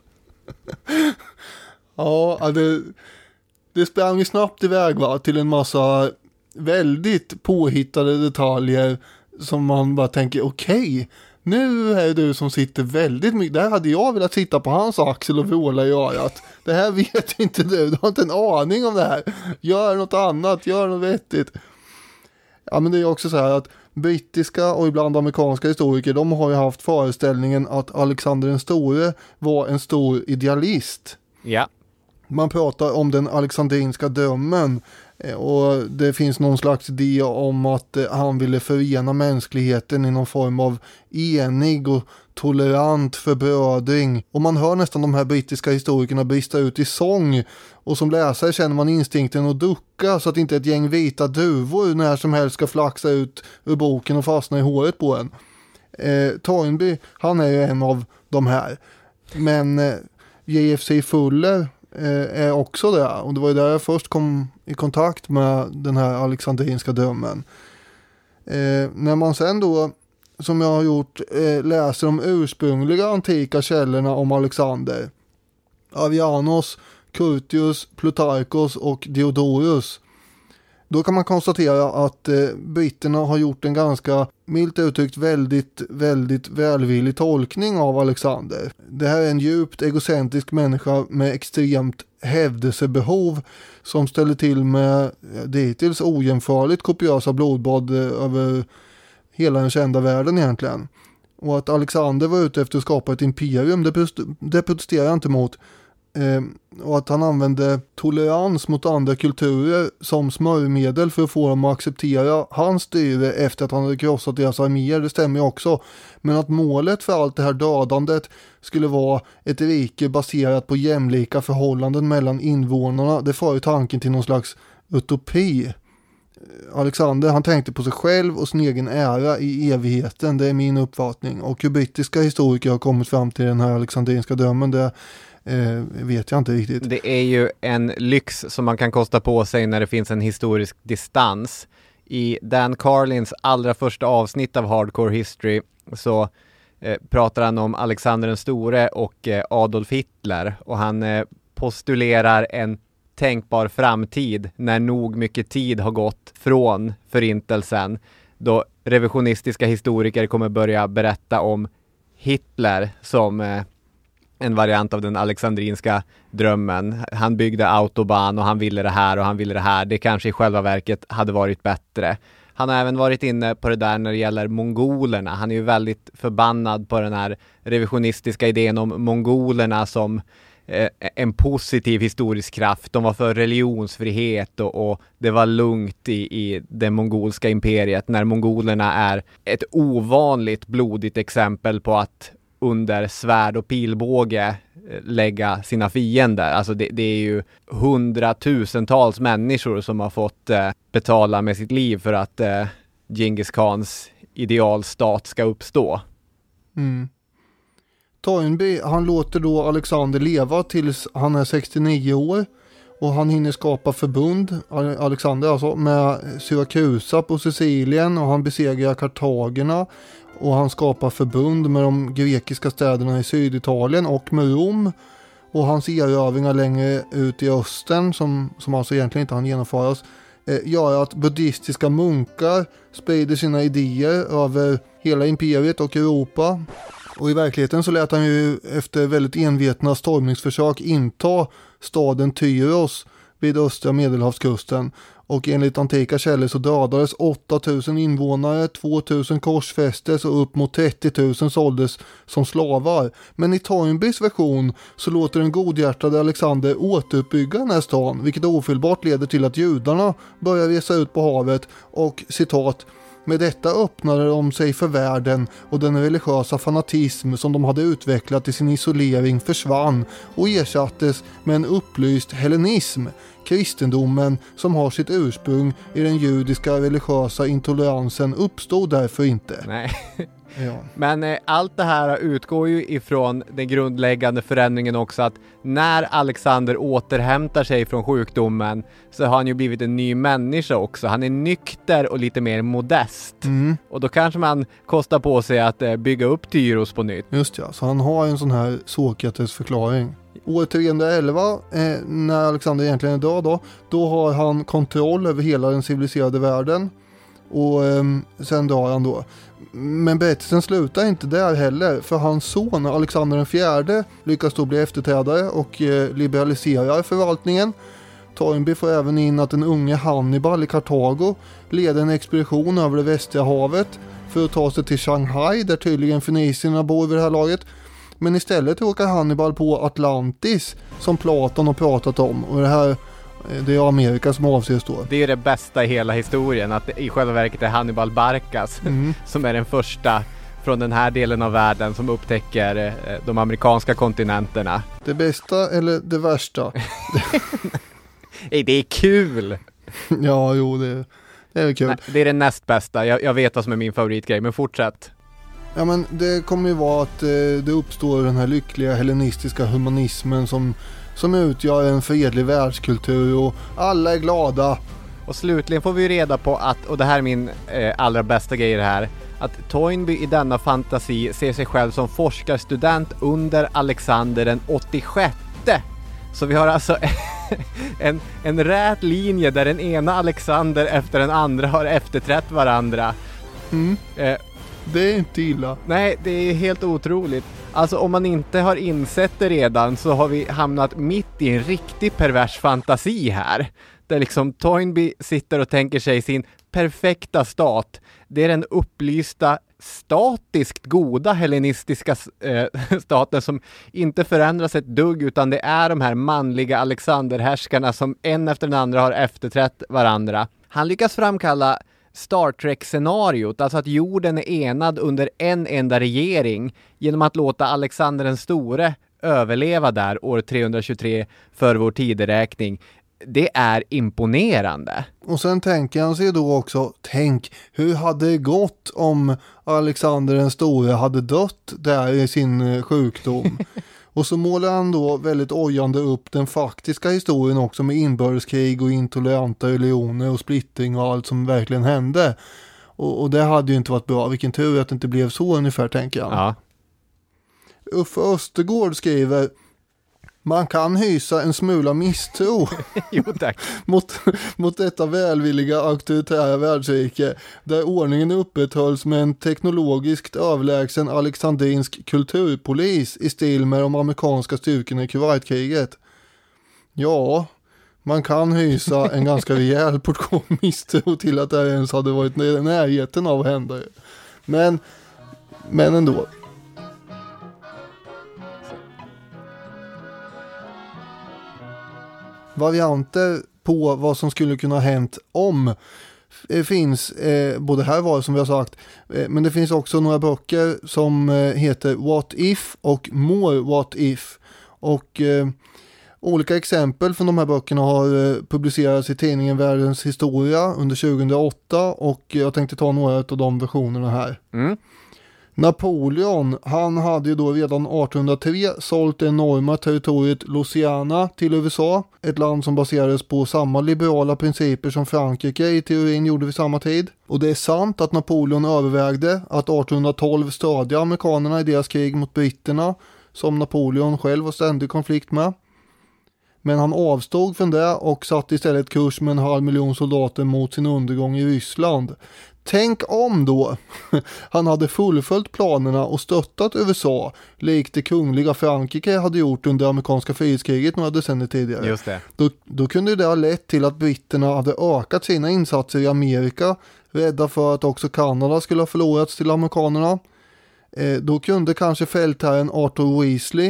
Ja, det, det sprang snabbt iväg va, till en massa väldigt påhittade detaljer som man bara tänker okej, okay, nu är du som sitter väldigt mycket. Där hade jag velat sitta på hans axel och vråla i örat. Det här vet inte du. Du har inte en aning om det här. Gör något annat. Gör något vettigt. Ja, men det är också så här att brittiska och ibland amerikanska historiker, de har ju haft föreställningen att Alexander den store var en stor idealist. Ja. Man pratar om den alexandrinska drömmen. Och det finns någon slags idé om att han ville förena mänskligheten i någon form av enig och tolerant förbrödring. Och man hör nästan de här brittiska historikerna brista ut i sång. Och som läsare känner man instinkten att ducka så att inte ett gäng vita duvor när som helst ska flaxa ut ur boken och fastna i håret på en. Eh, Toynbee, han är ju en av de här. Men eh, J F C Fuller är också det. Och det var ju där jag först kom i kontakt med den här alexandrinska drömmen. Eh, när man sen då som jag har gjort eh, läser de ursprungliga antika källorna om Alexander, Avianos, Curtius, Plutarchos och Diodorus, då kan man konstatera att eh, britterna har gjort en ganska, milt uttryckt, väldigt, väldigt välvillig tolkning av Alexander. Det här är en djupt egocentrisk människa med extremt hävdelsebehov som ställer till med dittills ojämförligt kopiösa blodbad över hela den kända världen egentligen. Och att Alexander var ute efter att skapa ett imperium, det, det protesterar jag inte mot. Eh, och att han använde tolerans mot andra kulturer som smörjmedel för att få dem att acceptera hans styre efter att han hade krossat deras arméer, det stämmer ju också. Men att målet för allt det här dödandet skulle vara ett rike baserat på jämlika förhållanden mellan invånarna, det för ju tanken till någon slags utopi. Alexander, han tänkte på sig själv och sin egen ära i evigheten, det är min uppfattning. Och hur brittiska historiker har kommit fram till den här alexandrinska drömmen, det eh, vet jag inte riktigt. Det är ju en lyx som man kan kosta på sig när det finns en historisk distans. I Dan Carlins allra första avsnitt av Hardcore History så eh, pratar han om Alexander den store och eh, Adolf Hitler, och han eh, postulerar en tänkbar framtid när nog mycket tid har gått från förintelsen, då revisionistiska historiker kommer börja berätta om Hitler som eh, en variant av den alexandrinska drömmen. Han byggde autobahn och han ville det här och han ville det här. Det kanske i själva verket hade varit bättre. Han har även varit inne på det där när det gäller mongolerna. Han är ju väldigt förbannad på den här revisionistiska idén om mongolerna som en positiv historisk kraft. De var för religionsfrihet och, och det var lugnt i, i det mongolska imperiet, när mongolerna är ett ovanligt blodigt exempel på att under svärd och pilbåge lägga sina fiender. Alltså det, det är ju hundratusentals människor som har fått eh, betala med sitt liv för att eh, Genghis Khans idealstat ska uppstå. Mm. Toynbee, han låter då Alexander leva tills han är sextionio år och han hinner skapa förbund, Alexander alltså, med Syrakusa på Sicilien, och han besegrar kartagerna och han skapar förbund med de grekiska städerna i Syditalien och med Rom, och hans erövringar längre ut i östern som, som alltså egentligen inte hann genomföras eh, gör att buddhistiska munkar sprider sina idéer över hela imperiet och Europa. Och i verkligheten så lät han ju efter väldigt envetna stormningsförsök inta staden Tyros vid östra Medelhavskusten. Och enligt antika källor så dödades åtta tusen invånare, två tusen korsfästes och upp mot trettio tusen såldes som slavar. Men i Toynbees version så låter den godhjärtade Alexander återuppbygga den här stan, vilket ofelbart leder till att judarna börjar resa ut på havet och, citat, med detta öppnade de sig för världen och den religiösa fanatism som de hade utvecklat i sin isolering försvann och ersattes med en upplyst hellenism. Kristendomen, som har sitt ursprung i den judiska religiösa intoleransen, uppstod därför inte. Nej. Ja. Men eh, allt det här utgår ju ifrån den grundläggande förändringen också, att när Alexander återhämtar sig från sjukdomen så har han ju blivit en ny människa också. Han är nykter och lite mer modest. Mm. Och då kanske man kostar på sig att eh, bygga upp Tyros på nytt. Just ja, så han har en sån här Sokrates förklaring. År trehundraelva, eh, när Alexander egentligen är död då, då har han kontroll över hela den civiliserade världen. Och eh, sen dör han då. Men berättelsen slutar inte där heller, för hans son Alexander den fjärde lyckas då bli efterträdare och eh, liberaliserar förvaltningen. Toynbee får även in att den unge Hannibal i Kartago leder en expedition över det västra havet för att ta sig till Shanghai, där tydligen fenicierna bor vid det här laget. Men istället råkar Hannibal på Atlantis, som Platon har pratat om, och det här, det är Amerika som avses då. Det är det bästa i hela historien, att det i själva verket är Hannibal Barcas mm. som är den första från den här delen av världen som upptäcker eh, de amerikanska kontinenterna. Det bästa eller det värsta? Det är kul! Ja, jo, det, det är kul. Nej, det är det näst bästa. Jag, jag vet vad som är min favoritgrej, men fortsätt. Ja, men det kommer ju vara att eh, det uppstår den här lyckliga hellenistiska humanismen som, som utgör en fredlig världskultur och alla är glada. Och slutligen får vi reda på att, och det här är min eh, allra bästa grej det här, att Toynbee i denna fantasi ser sig själv som forskarstudent under Alexander den åttiosjätte. Så vi har alltså en, en rät linje där den ena Alexander efter den andra har efterträtt varandra. Mm. Eh, Det är inte illa. nej, det är helt otroligt. Alltså om man inte har insett det redan så har vi hamnat mitt i en riktigt pervers fantasi här. Där liksom Toynbee sitter och tänker sig sin perfekta stat. Det är den upplysta, statiskt goda hellenistiska eh, staten som inte förändras ett dugg, utan det är de här manliga Alexanderhärskarna som en efter den andra har efterträtt varandra. Han lyckas framkalla Star Trek-scenariot, alltså att jorden är enad under en enda regering genom att låta Alexander den store överleva där år trehundratjugotre för vår tideräkning. Det är imponerande. Och sen tänker han sig då också, tänk hur hade det gått om Alexander den store hade dött där i sin sjukdom. Och så målar han då väldigt ojande upp den faktiska historien också med inbördeskrig och intoleranta religioner och splittring och allt som verkligen hände. Och, och det hade ju inte varit bra. Vilken tur att det inte blev så ungefär, tänker jag. Ja. Uffe Östergård skriver: man kan hysa en smula misstro Jo, tack. mot, mot detta välvilliga auktoritära världsrike där ordningen upprätthölls med en teknologiskt överlägsen alexandrinsk kulturpolis i stil med de amerikanska styrkorna i Kuwaitkriget. Ja, man kan hysa en ganska rejäl portion misstro till att det ens hade varit i närheten av att hända. Men, men ändå. Varianter på vad som skulle kunna ha hänt om eh, finns eh, både här var som vi har sagt, eh, men det finns också några böcker som eh, heter What If och More What If, och eh, olika exempel från de här böckerna har eh, publicerats i tidningen Världens historia under tjugohundraåtta, och jag tänkte ta några av de versionerna här. Mm. Napoleon, han hade ju då redan artonhundratre sålt det enorma territoriet Louisiana till U S A, ett land som baserades på samma liberala principer som Frankrike i teorin gjorde vid samma tid. Och det är sant att Napoleon övervägde att artonhundratolv stödja amerikanerna i deras krig mot britterna, som Napoleon själv var ständig konflikt med. Men han avstod från det och satte istället kurs med en halv miljon soldater mot sin undergång i Ryssland. Tänk om då han hade fullföljt planerna och stöttat U S A likt det kungliga Frankrike hade gjort under amerikanska frihetskriget några decennier tidigare. Just det. Då, då kunde det ha lett till att britterna hade ökat sina insatser i Amerika, rädda för att också Kanada skulle ha förlorats till amerikanerna. Eh, då kunde kanske fältherren Arthur Weasley,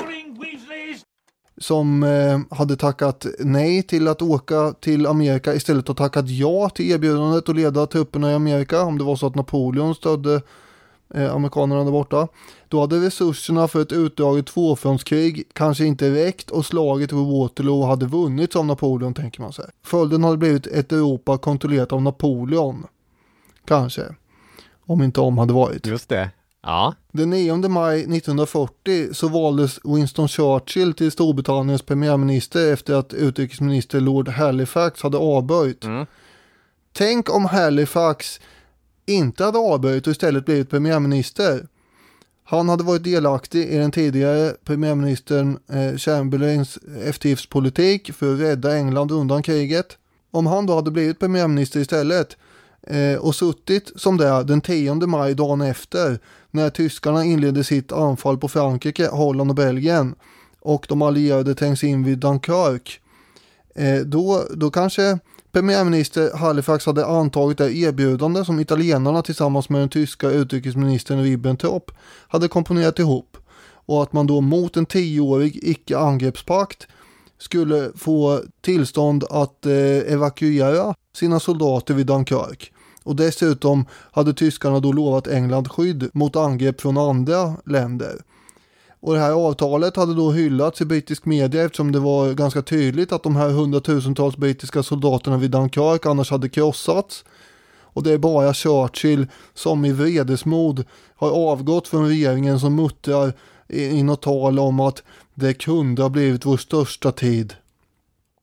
som eh, hade tackat nej till att åka till Amerika, istället har tackat ja till erbjudandet att leda trupperna i Amerika, om det var så att Napoleon stödde eh, amerikanerna där borta. Då hade resurserna för ett utdraget tvåfrontskrig kanske inte räckt, och slaget vid Waterloo hade vunnits av Napoleon, tänker man sig. Följden hade blivit ett Europa kontrollerat av Napoleon. Kanske. Om inte om hade varit. Just det. Ja. Den nionde maj nittonhundrafyrtio så valdes Winston Churchill till Storbritanniens premiärminister efter att utrikesminister Lord Halifax hade avböjt. Mm. Tänk om Halifax inte hade avböjt och istället blivit premiärminister. Han hade varit delaktig i den tidigare premiärministern eh, Chamberlains eftergiftspolitik för att rädda England undan kriget. Om han då hade blivit premiärminister istället eh, och suttit som det den tionde maj dagen efter, när tyskarna inledde sitt anfall på Frankrike, Holland och Belgien, och de allierade trängs in vid Dunkirk, eh, då, då kanske premiärminister Halifax hade antagit det erbjudande som italienarna tillsammans med den tyska utrikesministern Ribbentrop hade komponerat ihop, och att man då mot en tioårig icke-angreppspakt skulle få tillstånd att eh, evakuera sina soldater vid Dunkirk. Och dessutom hade tyskarna då lovat England skydd mot angrepp från andra länder. Och det här avtalet hade då hyllats i brittisk media, eftersom det var ganska tydligt att de här hundratusentals brittiska soldaterna vid Dunkirk annars hade krossats. Och det är bara Churchill som i vredesmod har avgått från regeringen, som muttrar i något tal om att det kunde ha blivit vår största tid.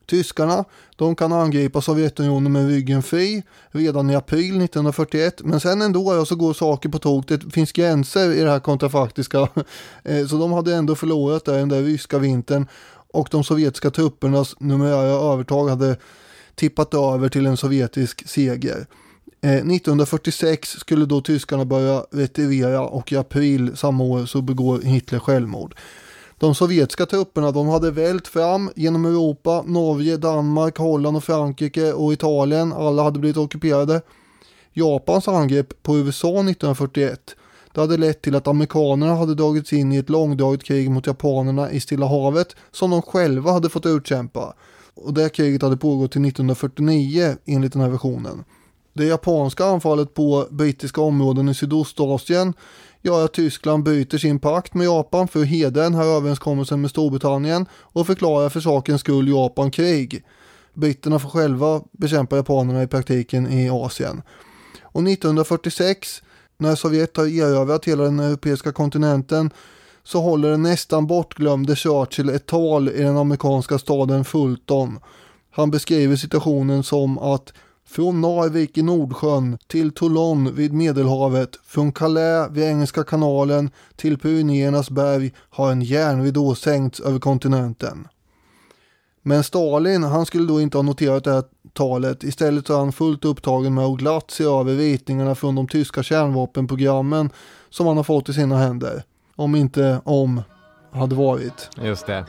Tyskarna, de kan angripa Sovjetunionen med ryggen fri redan i april nittonhundrafyrtioett, men sen ändå så går saker på tåg. Det finns gränser i det här kontrafaktiska, så de hade ändå förlorat där den där ryska vintern, och de sovjetiska truppernas numerära övertag hade tippat över till en sovjetisk seger. nittonhundrafyrtiosex skulle då tyskarna börja retirera, och i april samma år så begår Hitler självmord. De sovjetiska trupperna, de hade vält fram genom Europa, Norge, Danmark, Holland och Frankrike och Italien. Alla hade blivit ockuperade. Japans angrepp på U S A nittonhundrafyrtioett, det hade lett till att amerikanerna hade dragits in i ett långdraget krig mot japanerna i Stilla havet som de själva hade fått utkämpa. Och det kriget hade pågått till nittonhundrafyrtionio enligt den här versionen. Det japanska anfallet på brittiska områden i Sydostasien gör att Tyskland bryter sin pakt med Japan för att hedra den här överenskommelsen med Storbritannien och förklarar för sakens skull Japan krig. Britterna får själva bekämpa japanerna i praktiken i Asien. Och nittonhundrafyrtiosex, när Sovjet har erövrat hela den europeiska kontinenten, så håller den nästan bortglömde Churchill ett tal i den amerikanska staden Fulton. Han beskriver situationen som att från Narvik i Nordsjön till Toulon vid Medelhavet, från Calais vid Engelska kanalen till Pyrenéernas berg har en järnridå sänkts över kontinenten. Men Stalin, han skulle då inte ha noterat det här talet. Istället är han fullt upptagen med att glatt se över ritningarna från de tyska kärnvapenprogrammen som han har fått i sina händer. Om inte om hade varit. Just det.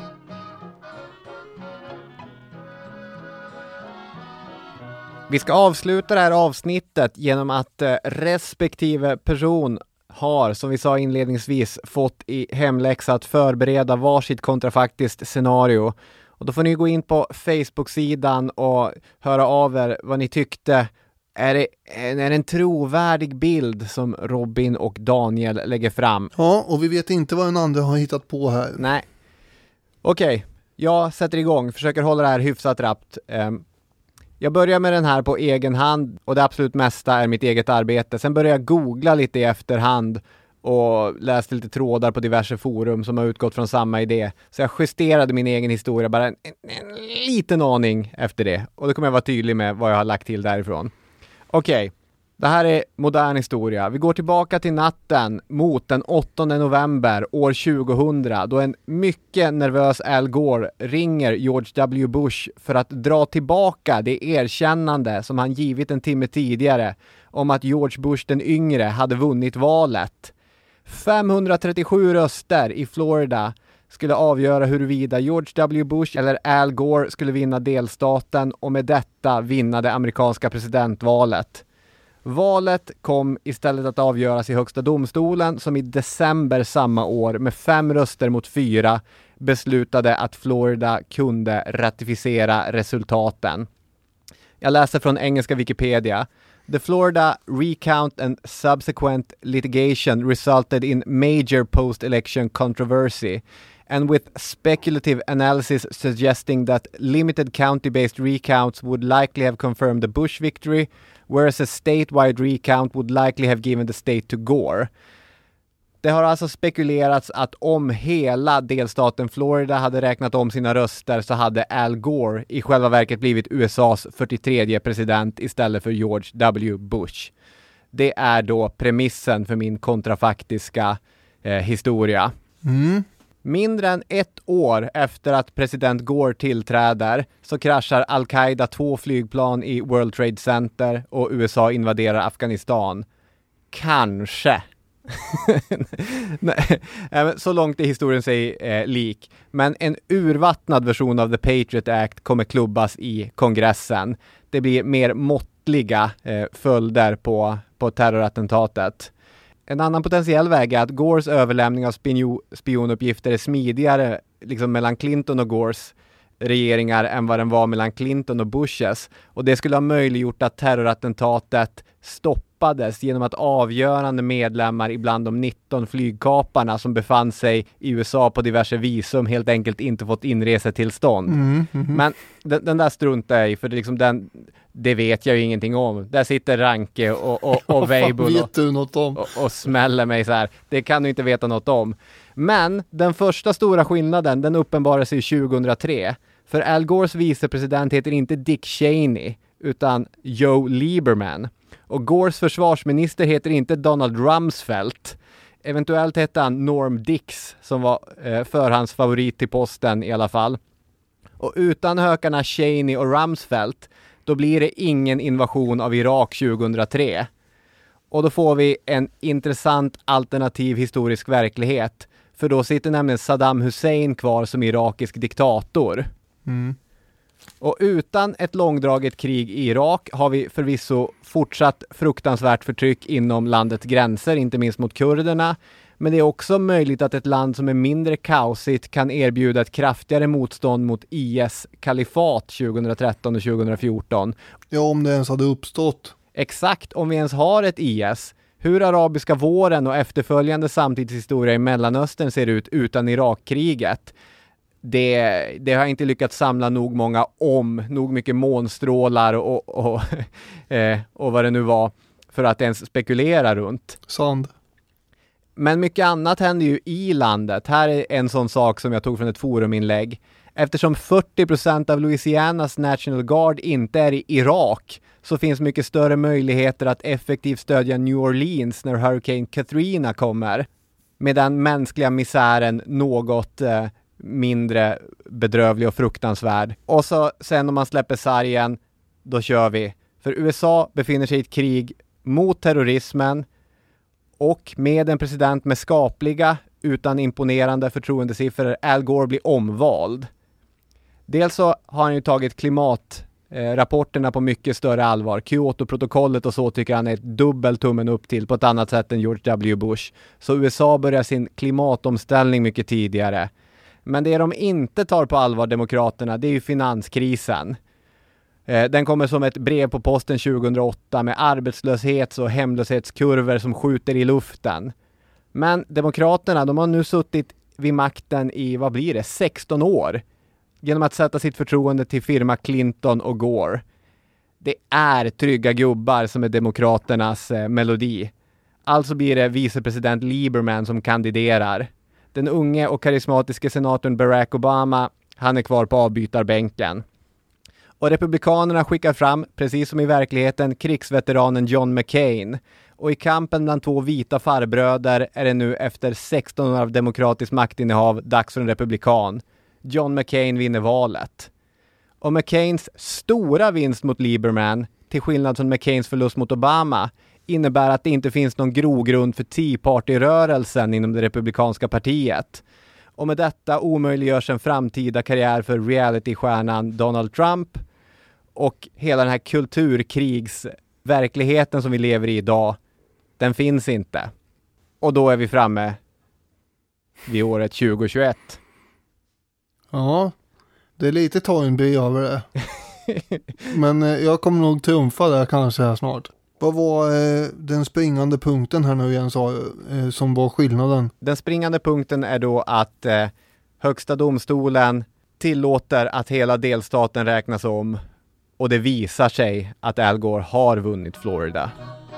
Vi ska avsluta det här avsnittet genom att eh, respektive person har, som vi sa inledningsvis, fått i hemläxa att förbereda varsitt kontrafaktiskt scenario. Och då får ni gå in på Facebook-sidan och höra av er vad ni tyckte. Är det, är det en trovärdig bild som Robin och Daniel lägger fram? Ja, och vi vet inte vad den andra har hittat på här. Nej. Okej, okay. Jag sätter igång. Försöker hålla det här hyfsat rappt. Um, Jag börjar med den här på egen hand och det absolut mesta är mitt eget arbete. Sen börjar jag googla lite i efterhand och läste lite trådar på diverse forum som har utgått från samma idé. Så jag justerade min egen historia bara en, en, en liten aning efter det. Och då kommer jag vara tydlig med vad jag har lagt till därifrån. Okej, okay. Det här är modern historia. Vi går tillbaka till natten mot den åttonde november år tjugohundra då en mycket nervös Al Gore ringer George W. Bush för att dra tillbaka det erkännande som han givit en timme tidigare om att George Bush den yngre hade vunnit valet. femhundratrettiosju röster i Florida skulle avgöra huruvida George W. Bush eller Al Gore skulle vinna delstaten och med detta vinna det amerikanska presidentvalet. Valet kom istället att avgöras i högsta domstolen som i december samma år med fem röster mot fyra beslutade att Florida kunde ratificera resultaten. Jag läser från engelska Wikipedia. The Florida recount and subsequent litigation resulted in major post-election controversy and with speculative analysis suggesting that limited county-based recounts would likely have confirmed the Bush victory, whereas a statewide recount would likely have given the state to Gore. Det har alltså spekulerats att om hela delstaten Florida hade räknat om sina röster så hade Al Gore i själva verket blivit U S A:s fyrtiotredje president istället för George W. Bush. Det är då premissen för min kontrafaktiska eh, historia. Mm. Mindre än ett år efter att president Gore tillträder så kraschar Al-Qaida två flygplan i World Trade Center och U S A invaderar Afghanistan. Kanske. Nej, så långt är historien sig eh, lik. Men en urvattnad version av The Patriot Act kommer klubbas i kongressen. Det blir mer måttliga eh, följder på, på terrorattentatet. En annan potentiell väg är att Gores överlämning av spionio- spionuppgifter är smidigare liksom mellan Clinton och Gores regeringar än vad den var mellan Clinton och Bushes. Och det skulle ha möjliggjort att terrorattentatet stoppades genom att avgörande medlemmar ibland de nitton flygkaparna som befann sig i U S A på diverse visum helt enkelt inte fått inresetillstånd. Mm, mm, mm. Men den, den där struntar jag i för det, liksom den, det vet jag ju ingenting om. Där sitter Ranke och, och, och Weibull vet du något om? Och, och smäller mig så här. Det kan du inte veta något om. Men den första stora skillnaden den uppenbarar sig tjugohundratre. För Al Gores vicepresident heter inte Dick Cheney utan Joe Lieberman. Och Gores försvarsminister heter inte Donald Rumsfeld. Eventuellt hette han Norm Dix som var eh, förhandsfavorit till posten i alla fall. Och utan hökarna Cheney och Rumsfeld då blir det ingen invasion av Irak tjugohundratre. Och då får vi en intressant alternativ historisk verklighet. För då sitter nämligen Saddam Hussein kvar som irakisk diktator. Mm. Och utan ett långdraget krig i Irak har vi förvisso fortsatt fruktansvärt förtryck inom landets gränser, inte minst mot kurderna. Men det är också möjligt att ett land som är mindre kaosigt kan erbjuda ett kraftigare motstånd mot I S-kalifat tjugohundratretton och tjugohundrafjorton. Ja, om det ens hade uppstått. Exakt, om vi ens har ett I S. Hur arabiska våren och efterföljande samtidshistoria i Mellanöstern ser ut utan Irakkriget. Det, det har inte lyckats samla nog många om, nog mycket månstrålar och, och, eh, och vad det nu var för att ens spekulera runt. Sand. Men mycket annat händer ju i landet. Här är en sån sak som jag tog från ett foruminlägg. Eftersom fyrtio procent av Louisianas National Guard inte är i Irak så finns mycket större möjligheter att effektivt stödja New Orleans när Hurricane Katrina kommer. Med den mänskliga misären något eh, mindre bedrövlig och fruktansvärd. Och så sen om man släpper sargen, då kör vi. För U S A befinner sig i ett krig mot terrorismen och med en president med skapliga utan imponerande förtroendesiffror, Al Gore, blir omvald. Dels så har han ju tagit klimatrapporterna på mycket större allvar. Kyoto-protokollet och så tycker han är ett dubbel tummen upp till på ett annat sätt än George W. Bush. Så U S A börjar sin klimatomställning mycket tidigare. Men det de inte tar på allvar, demokraterna, det är ju finanskrisen. Den kommer som ett brev på posten tjugohundraåtta med arbetslöshets- och hemlöshetskurvor som skjuter i luften. Men demokraterna, de har nu suttit vid makten i, vad blir det, sexton år. Genom att sätta sitt förtroende till firma Clinton och Gore. Det är trygga gubbar som är demokraternas eh, melodi. Alltså blir det vicepresident Lieberman som kandiderar. Den unge och karismatiske senatorn Barack Obama, han är kvar på avbytarbänken. Och republikanerna skickar fram, precis som i verkligheten, krigsveteranen John McCain. Och i kampen bland två vita farbröder är det nu efter sexton år av demokratiskt maktinnehav dags för en republikan. John McCain vinner valet. Och McCains stora vinst mot Lieberman, till skillnad från McCains förlust mot Obama, innebär att det inte finns någon grogrund för Tea Party-rörelsen inom det republikanska partiet. Och med detta omöjliggörs en framtida karriär för reality-stjärnan Donald Trump. Och hela den här kulturkrigsverkligheten som vi lever i idag, den finns inte. Och då är vi framme vid året tjugohundratjugoett. Ja, det är lite Toynbee över det. Men eh, jag kommer nog trumfa där kanske här snart. Vad var eh, den springande punkten här nu igen sa, eh, som var skillnaden? Den springande punkten är då att eh, högsta domstolen tillåter att hela delstaten räknas om och det visar sig att Al Gore har vunnit Florida.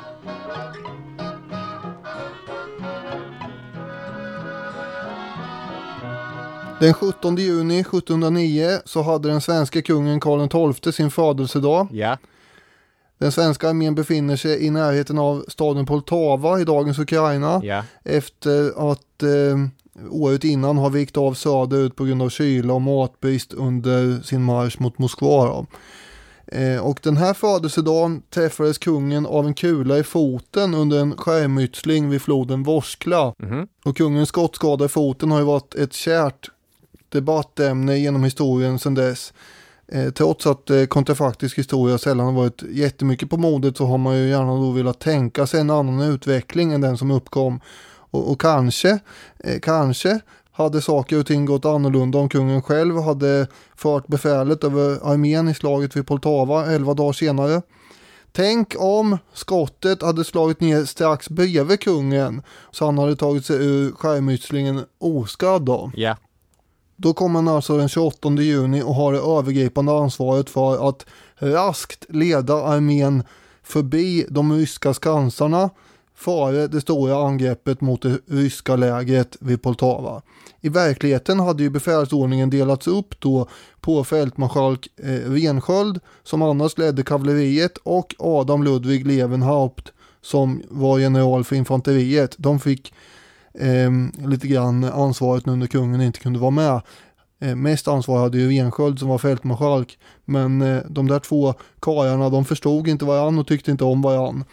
Den sjuttonde juni sjuttonhundranio så hade den svenska kungen Karl den tolfte sin födelsedag. Ja. Den svenska armén befinner sig i närheten av staden Poltava i dagens Ukraina. Ja. Efter att eh, året innan har vikt av söderut på grund av kyla och matbrist under sin marsch mot Moskva. Då. Eh, och den här födelsedagen träffades kungen av en kula i foten under en skärmytsling vid floden Vorskla. Mm-hmm. Och kungens skottskada i foten har ju varit ett kärt debattämne genom historien sedan dess. Eh, trots att eh, kontrafaktisk historia sällan har varit jättemycket på modet så har man ju gärna då velat tänka sig en annan utveckling än den som uppkom. Och, och kanske, eh, kanske hade saker och ting gått annorlunda om kungen själv hade fört befälet över armén i slaget vid Poltava elva dagar senare. Tänk om skottet hade slagit ner strax bredvid kungen så han hade tagit sig ur skärmytslingen oskadd då. Ja. Då kommer han alltså den tjugoåttonde juni och har det övergripande ansvaret för att raskt leda armén förbi de ryska skansarna före det stora angreppet mot det ryska lägret vid Poltava. I verkligheten hade ju befälsordningen delats upp då på fältmarskalk eh, Rensköld som annars ledde kavalleriet och Adam Ludvig Levenhaupt som var general för infanteriet. De fick eh, lite grann ansvaret nu när kungen inte kunde vara med. Eh, mest ansvar hade ju Rensköld som var fältmarskalk, men eh, de där två karlarna, de förstod inte varann och tyckte inte om varann.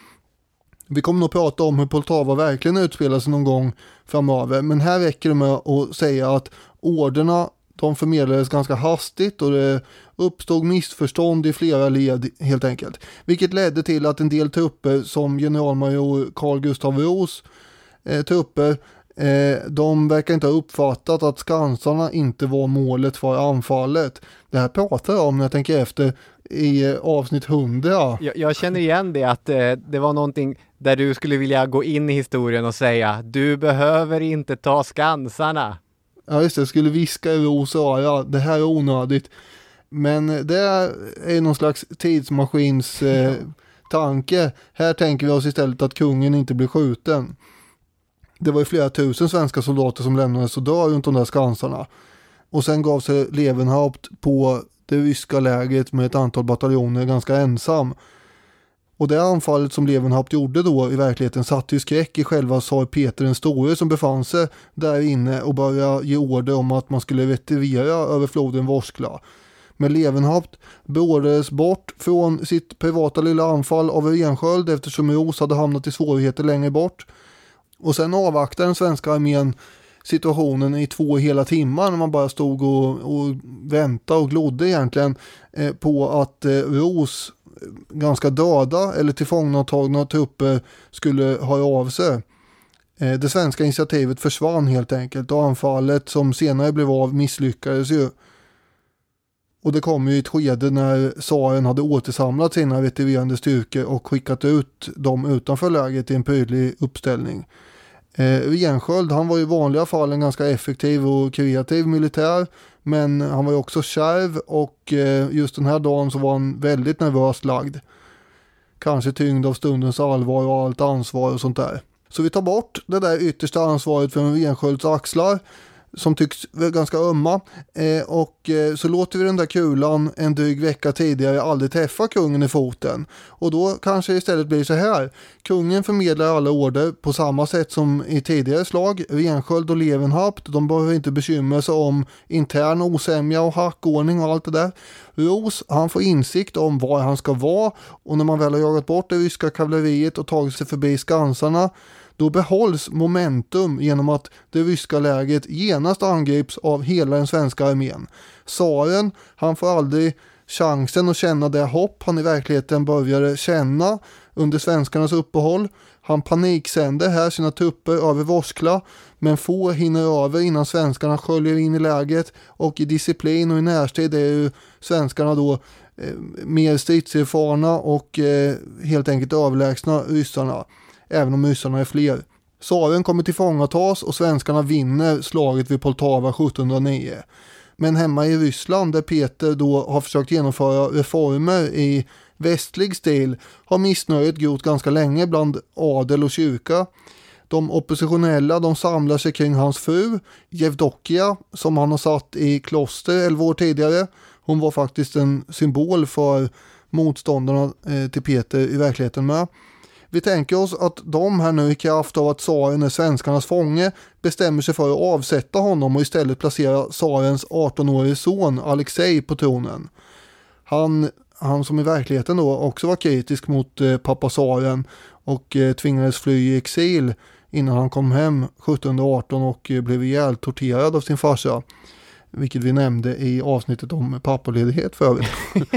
Vi kommer nog prata om hur Poltava verkligen utspelar sig någon gång framöver, men här räcker det med att säga att orderna, de förmedlades ganska hastigt och det uppstod missförstånd i flera led helt enkelt. Vilket ledde till att en del trupper som generalmajor Carl Gustav Ros eh, trupper, eh, de verkar inte ha uppfattat att skansarna inte var målet för anfallet. Det här pratar jag om när jag tänker efter i eh, avsnitt hundra. Jag, jag känner igen det, att eh, det var någonting där du skulle vilja gå in i historien och säga du behöver inte ta skansarna. Ja just det, jag skulle viska i Ros öra, det här är onödigt. Men det är någon slags tidsmaskins eh, tanke. Här tänker vi oss istället att kungen inte blir skjuten. Det var ju flera tusen svenska soldater som lämnades och dör runt de där skansarna. Och sen gav sig Levenhaupt på det ryska lägret med ett antal bataljoner ganska ensam. Och det anfallet som Levenhaupt gjorde då i verkligheten satte ju skräck i själva tsar Peter den store som befann sig där inne och började ge order om att man skulle retirera över floden Vorskla. Men Levenhaupt beordrades bort från sitt privata lilla anfall av Rensköld eftersom Ros hade hamnat i svårigheter längre bort. Och sen avvaktade den svenska armén situationen i två hela timmar när man bara stod och, och väntade och glodde egentligen eh, på att eh, Ros ganska döda eller tillfångatagna trupper skulle höra av sig. Eh, det svenska initiativet försvann helt enkelt och anfallet som senare blev av misslyckades ju. Och det kom ju i ett skede när tsaren hade återsamlat sina retirerande styrkor och skickat ut dem utanför lägret i en prydlig uppställning. Eh, Rensköld, han var ju i vanliga fall en ganska effektiv och kreativ militär, men han var ju också kärv och eh, just den här dagen så var han väldigt nervöst lagd. Kanske tyngd av stundens allvar och allt ansvar och sånt där. Så vi tar bort det där yttersta ansvaret för en Renskölds axlar som tycks ganska ömma eh, och eh, så låter vi den där kulan en dryg vecka tidigare aldrig träffa kungen i foten. Och då kanske istället blir så här. Kungen förmedlar alla order på samma sätt som i tidigare slag. Rensköld och Levenhaupt, de behöver inte bekymra sig om intern osämja och hackordning och allt det där. Ros, han får insikt om var han ska vara och när man väl har jagat bort det ryska kavalleriet och tagit sig förbi skansarna, då behålls momentum genom att det ryska lägret genast angrips av hela den svenska armén. Tsaren, han får aldrig chansen att känna det hopp han i verkligheten började känna under svenskarnas uppehåll. Han paniksänder här sina trupper över Vorskla, men få hinner över innan svenskarna sköljer in i lägret och i disciplin och i närstrid är ju svenskarna då eh, mer stridserfarna och eh, helt enkelt överlägsna ryssarna. Även om ryssarna är fler. Tsaren kommer tillfångatas och svenskarna vinner slaget vid Poltava sjuttonhundranio. Men hemma i Ryssland där Peter då har försökt genomföra reformer i västlig stil har missnöjet grott ganska länge bland adel och kyrka. De oppositionella de samlar sig kring hans fru Jevdokia som han har satt i kloster elva år tidigare. Hon var faktiskt en symbol för motståndarna eh, till Peter i verkligheten med. Vi tänker oss att de här nu i kraft av att tsaren är svenskarnas fånge bestämmer sig för att avsätta honom och istället placera tsarens arton-årige son Alexej på tronen. Han, han som i verkligheten då också var kritisk mot eh, pappa tsaren och eh, tvingades fly i exil innan han kom hem sjuttonhundraarton och eh, blev ihjäl torterad av sin farsa. Vilket vi nämnde i avsnittet om pappaledighet för övrigt.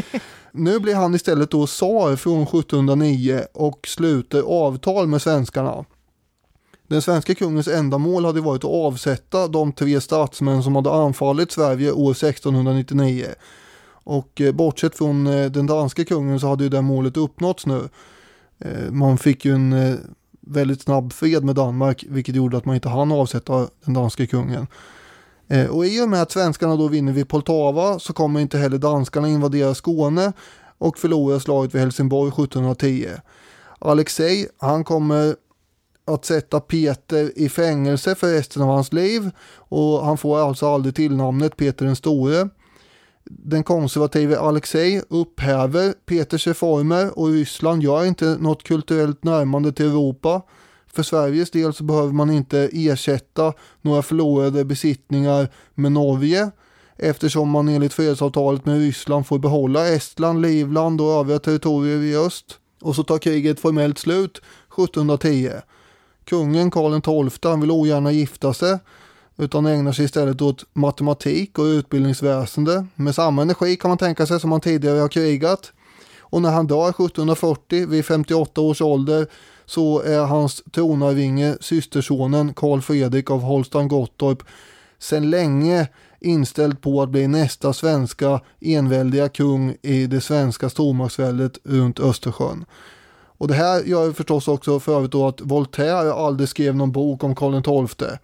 Nu blir han istället då tsar från sjuttonhundranio och sluter avtal med svenskarna. Den svenska kungens enda mål hade varit att avsätta de tre statsmän som hade anfallit Sverige år sextonhundranittionio. Och eh, bortsett från eh, den danska kungen så hade ju det målet uppnåtts nu. Eh, man fick ju en eh, väldigt snabb fred med Danmark, vilket gjorde att man inte hann avsätta den danska kungen. Eh, och i och med att svenskarna då vinner vid Poltava så kommer inte heller danskarna invadera Skåne och förlora slaget vid Helsingborg sjuttonhundratio. Alexej, han kommer att sätta Peter i fängelse för resten av hans liv, och han får alltså aldrig tillnamnet Peter den store. Den konservative Alexej upphäver Peters reformer och Ryssland gör inte något kulturellt närmande till Europa. För Sveriges del så behöver man inte ersätta några förlorade besittningar med Norge, eftersom man enligt fredsavtalet med Ryssland får behålla Estland, Livland och övriga territorier i öst. Och så tar kriget formellt slut sjuttonhundratio. Kungen Karl den tolfte, han vill ogärna gifta sig, utan ägnar sig istället åt matematik och utbildningsväsende. Med samma energi kan man tänka sig som han tidigare har krigat. Och när han dör sjuttonhundrafyrtio vid femtioåtta års ålder så är hans tronarvinge, systersonen Karl Fredrik av Holstein-Gottorp, sedan länge inställd på att bli nästa svenska enväldiga kung i det svenska stormaktsväldet runt Östersjön. Och det här gör förstås också för övrigt då att Voltaire aldrig skrev någon bok om Karl den tolfte.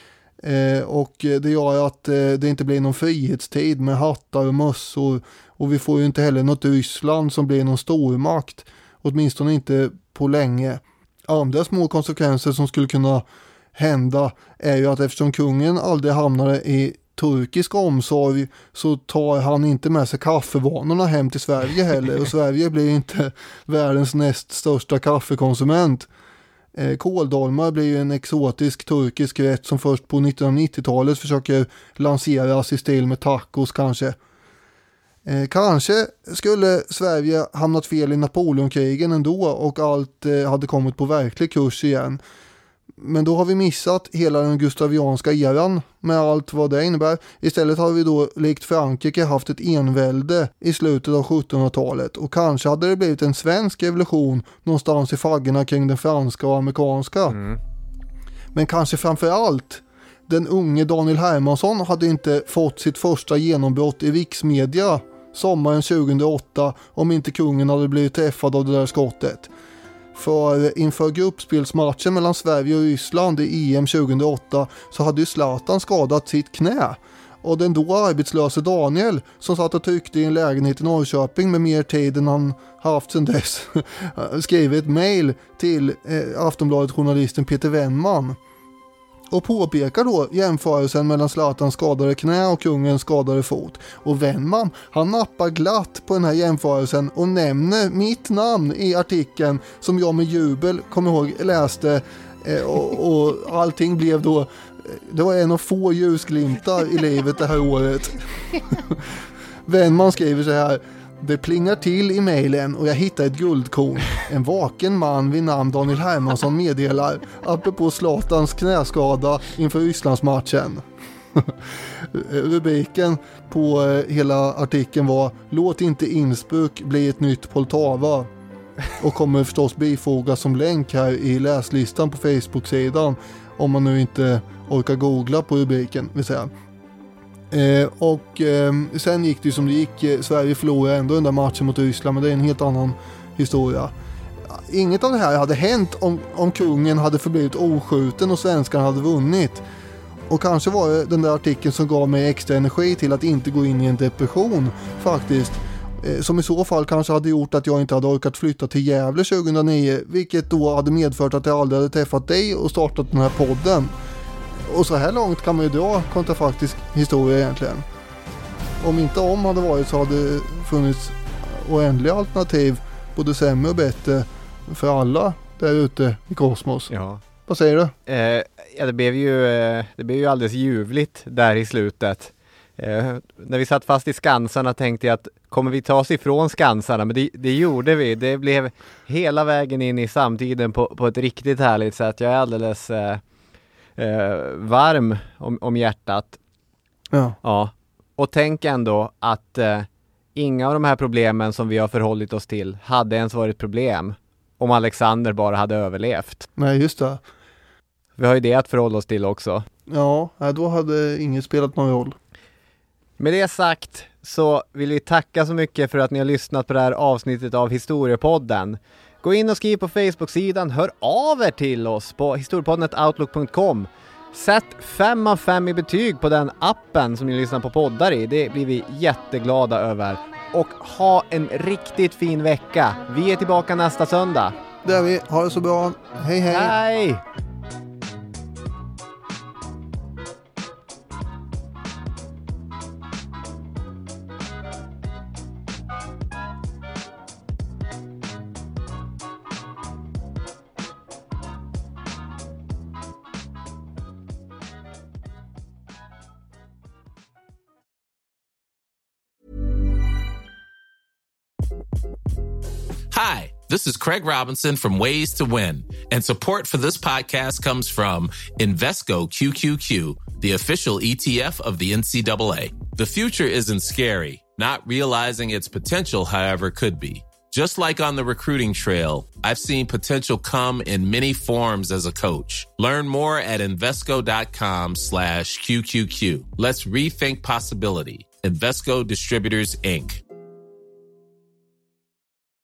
Eh, och det gör att eh, det inte blir någon frihetstid med hattar och mössor, och vi får ju inte heller något Ryssland som blir någon stormakt, åtminstone inte på länge. Andra små konsekvenser som skulle kunna hända är ju att eftersom kungen aldrig hamnade i turkisk omsorg så tar han inte med sig kaffevanorna hem till Sverige heller, och Sverige blir inte världens näst största kaffekonsument. Eh, kåldolmar blir ju en exotisk turkisk rätt som först på nittonhundranittiotalet försöker lanseras i stil med tacos kanske. Eh, kanske skulle Sverige hamnat fel i Napoleonkrigen ändå och allt eh, hade kommit på verklig kurs igen. Men då har vi missat hela den gustavianska eran med allt vad det innebär. Istället har vi då likt Frankrike haft ett envälde i slutet av sjuttonhundratalet, och kanske hade det blivit en svensk revolution någonstans i faggorna kring den franska och amerikanska. Mm. Men kanske framför allt, den unge Daniel Hermansson hade inte fått sitt första genombrott i riksmedia sommaren tjugohundraåtta om inte kungen hade blivit träffad av det där skottet. För inför gruppspelsmatchen mellan Sverige och Ryssland i E M tjugohundraåtta så hade ju Zlatan skadat sitt knä. Och den då arbetslöse Daniel, som satt och tryckte i en lägenhet i Norrköping med mer tid än han haft sedan dess, skrev ett mejl till eh, Aftonbladet-journalisten Peter Wennman och påpekar då jämförelsen mellan Zlatans skadade knä och kungens skadade fot. Och Wennman, han nappar glatt på den här jämförelsen och nämner mitt namn i artikeln som jag med jubel, kommer ihåg, läste, eh, och, och allting blev då, det var en av få ljusglimtar i livet det här året. Wennman skriver så här: det plingar till i mejlen och jag hittar ett guldkorn. En vaken man vid namn Daniel Hermansson meddelar apropå Zlatans knäskada inför Rysslandsmatchen. Rubriken på hela artikeln var: låt inte Innsbruck bli ett nytt Poltava. Och kommer förstås bifogas som länk här i läslistan på Facebook-sidan om man nu inte orkar googla på rubriken, vill säga. Eh, och eh, sen gick det ju som det gick. Sverige förlorade ändå den där matchen mot Ryssland, men det är en helt annan historia. Inget av det här hade hänt om, om kungen hade förblivit oskjuten och svenskarna hade vunnit. Och kanske var det den där artikeln som gav mig extra energi till att inte gå in i en depression faktiskt. Eh, som i så fall kanske hade gjort att jag inte hade orkat flytta till Gävle tjugohundranio, vilket då hade medfört att jag aldrig hade träffat dig och startat den här podden. Och så här långt kan man ju dra kontrafaktisk historia egentligen. Om inte om hade varit så hade det funnits oändliga alternativ, både sämre och bättre för alla där ute i kosmos. Ja. Vad säger du? Eh, ja, det blev ju eh, det blev ju alldeles ljuvligt där i slutet. Eh, när vi satt fast i skansarna tänkte jag att kommer vi ta oss ifrån skansarna? Men det, det gjorde vi. Det blev hela vägen in i samtiden på, på ett riktigt härligt sätt. Jag är alldeles eh, eh, varm om, om hjärtat. Ja. Ja. Och tänk ändå att eh, inga av de här problemen som vi har förhållit oss till hade ens varit problem om Alexander bara hade överlevt. Nej, just det. Vi har ju det att förhålla oss till också. Ja, då hade inget spelat någon roll. Med det sagt så vill vi tacka så mycket för att ni har lyssnat på det här avsnittet av Historiepodden. Gå in och skriv på Facebook-sidan, hör av er till oss på historiepodden at outlook punkt com. Sätt fem av fem i betyg på den appen som ni lyssnar på poddar i. Det blir vi jätteglada över. Och ha en riktigt fin vecka. Vi är tillbaka nästa söndag. Det är vi. Ha det så bra. Hej hej. Hej! Hi, this is Craig Robinson from Ways to Win, and support for this podcast comes from Invesco Q Q Q, the official E T F of the N C double A. The future isn't scary. Not realizing its potential, however, could be. Just like on the recruiting trail, I've seen potential come in many forms as a coach. Learn more at Invesco.com slash QQQ. Let's rethink possibility. Invesco Distributors, Incorporated.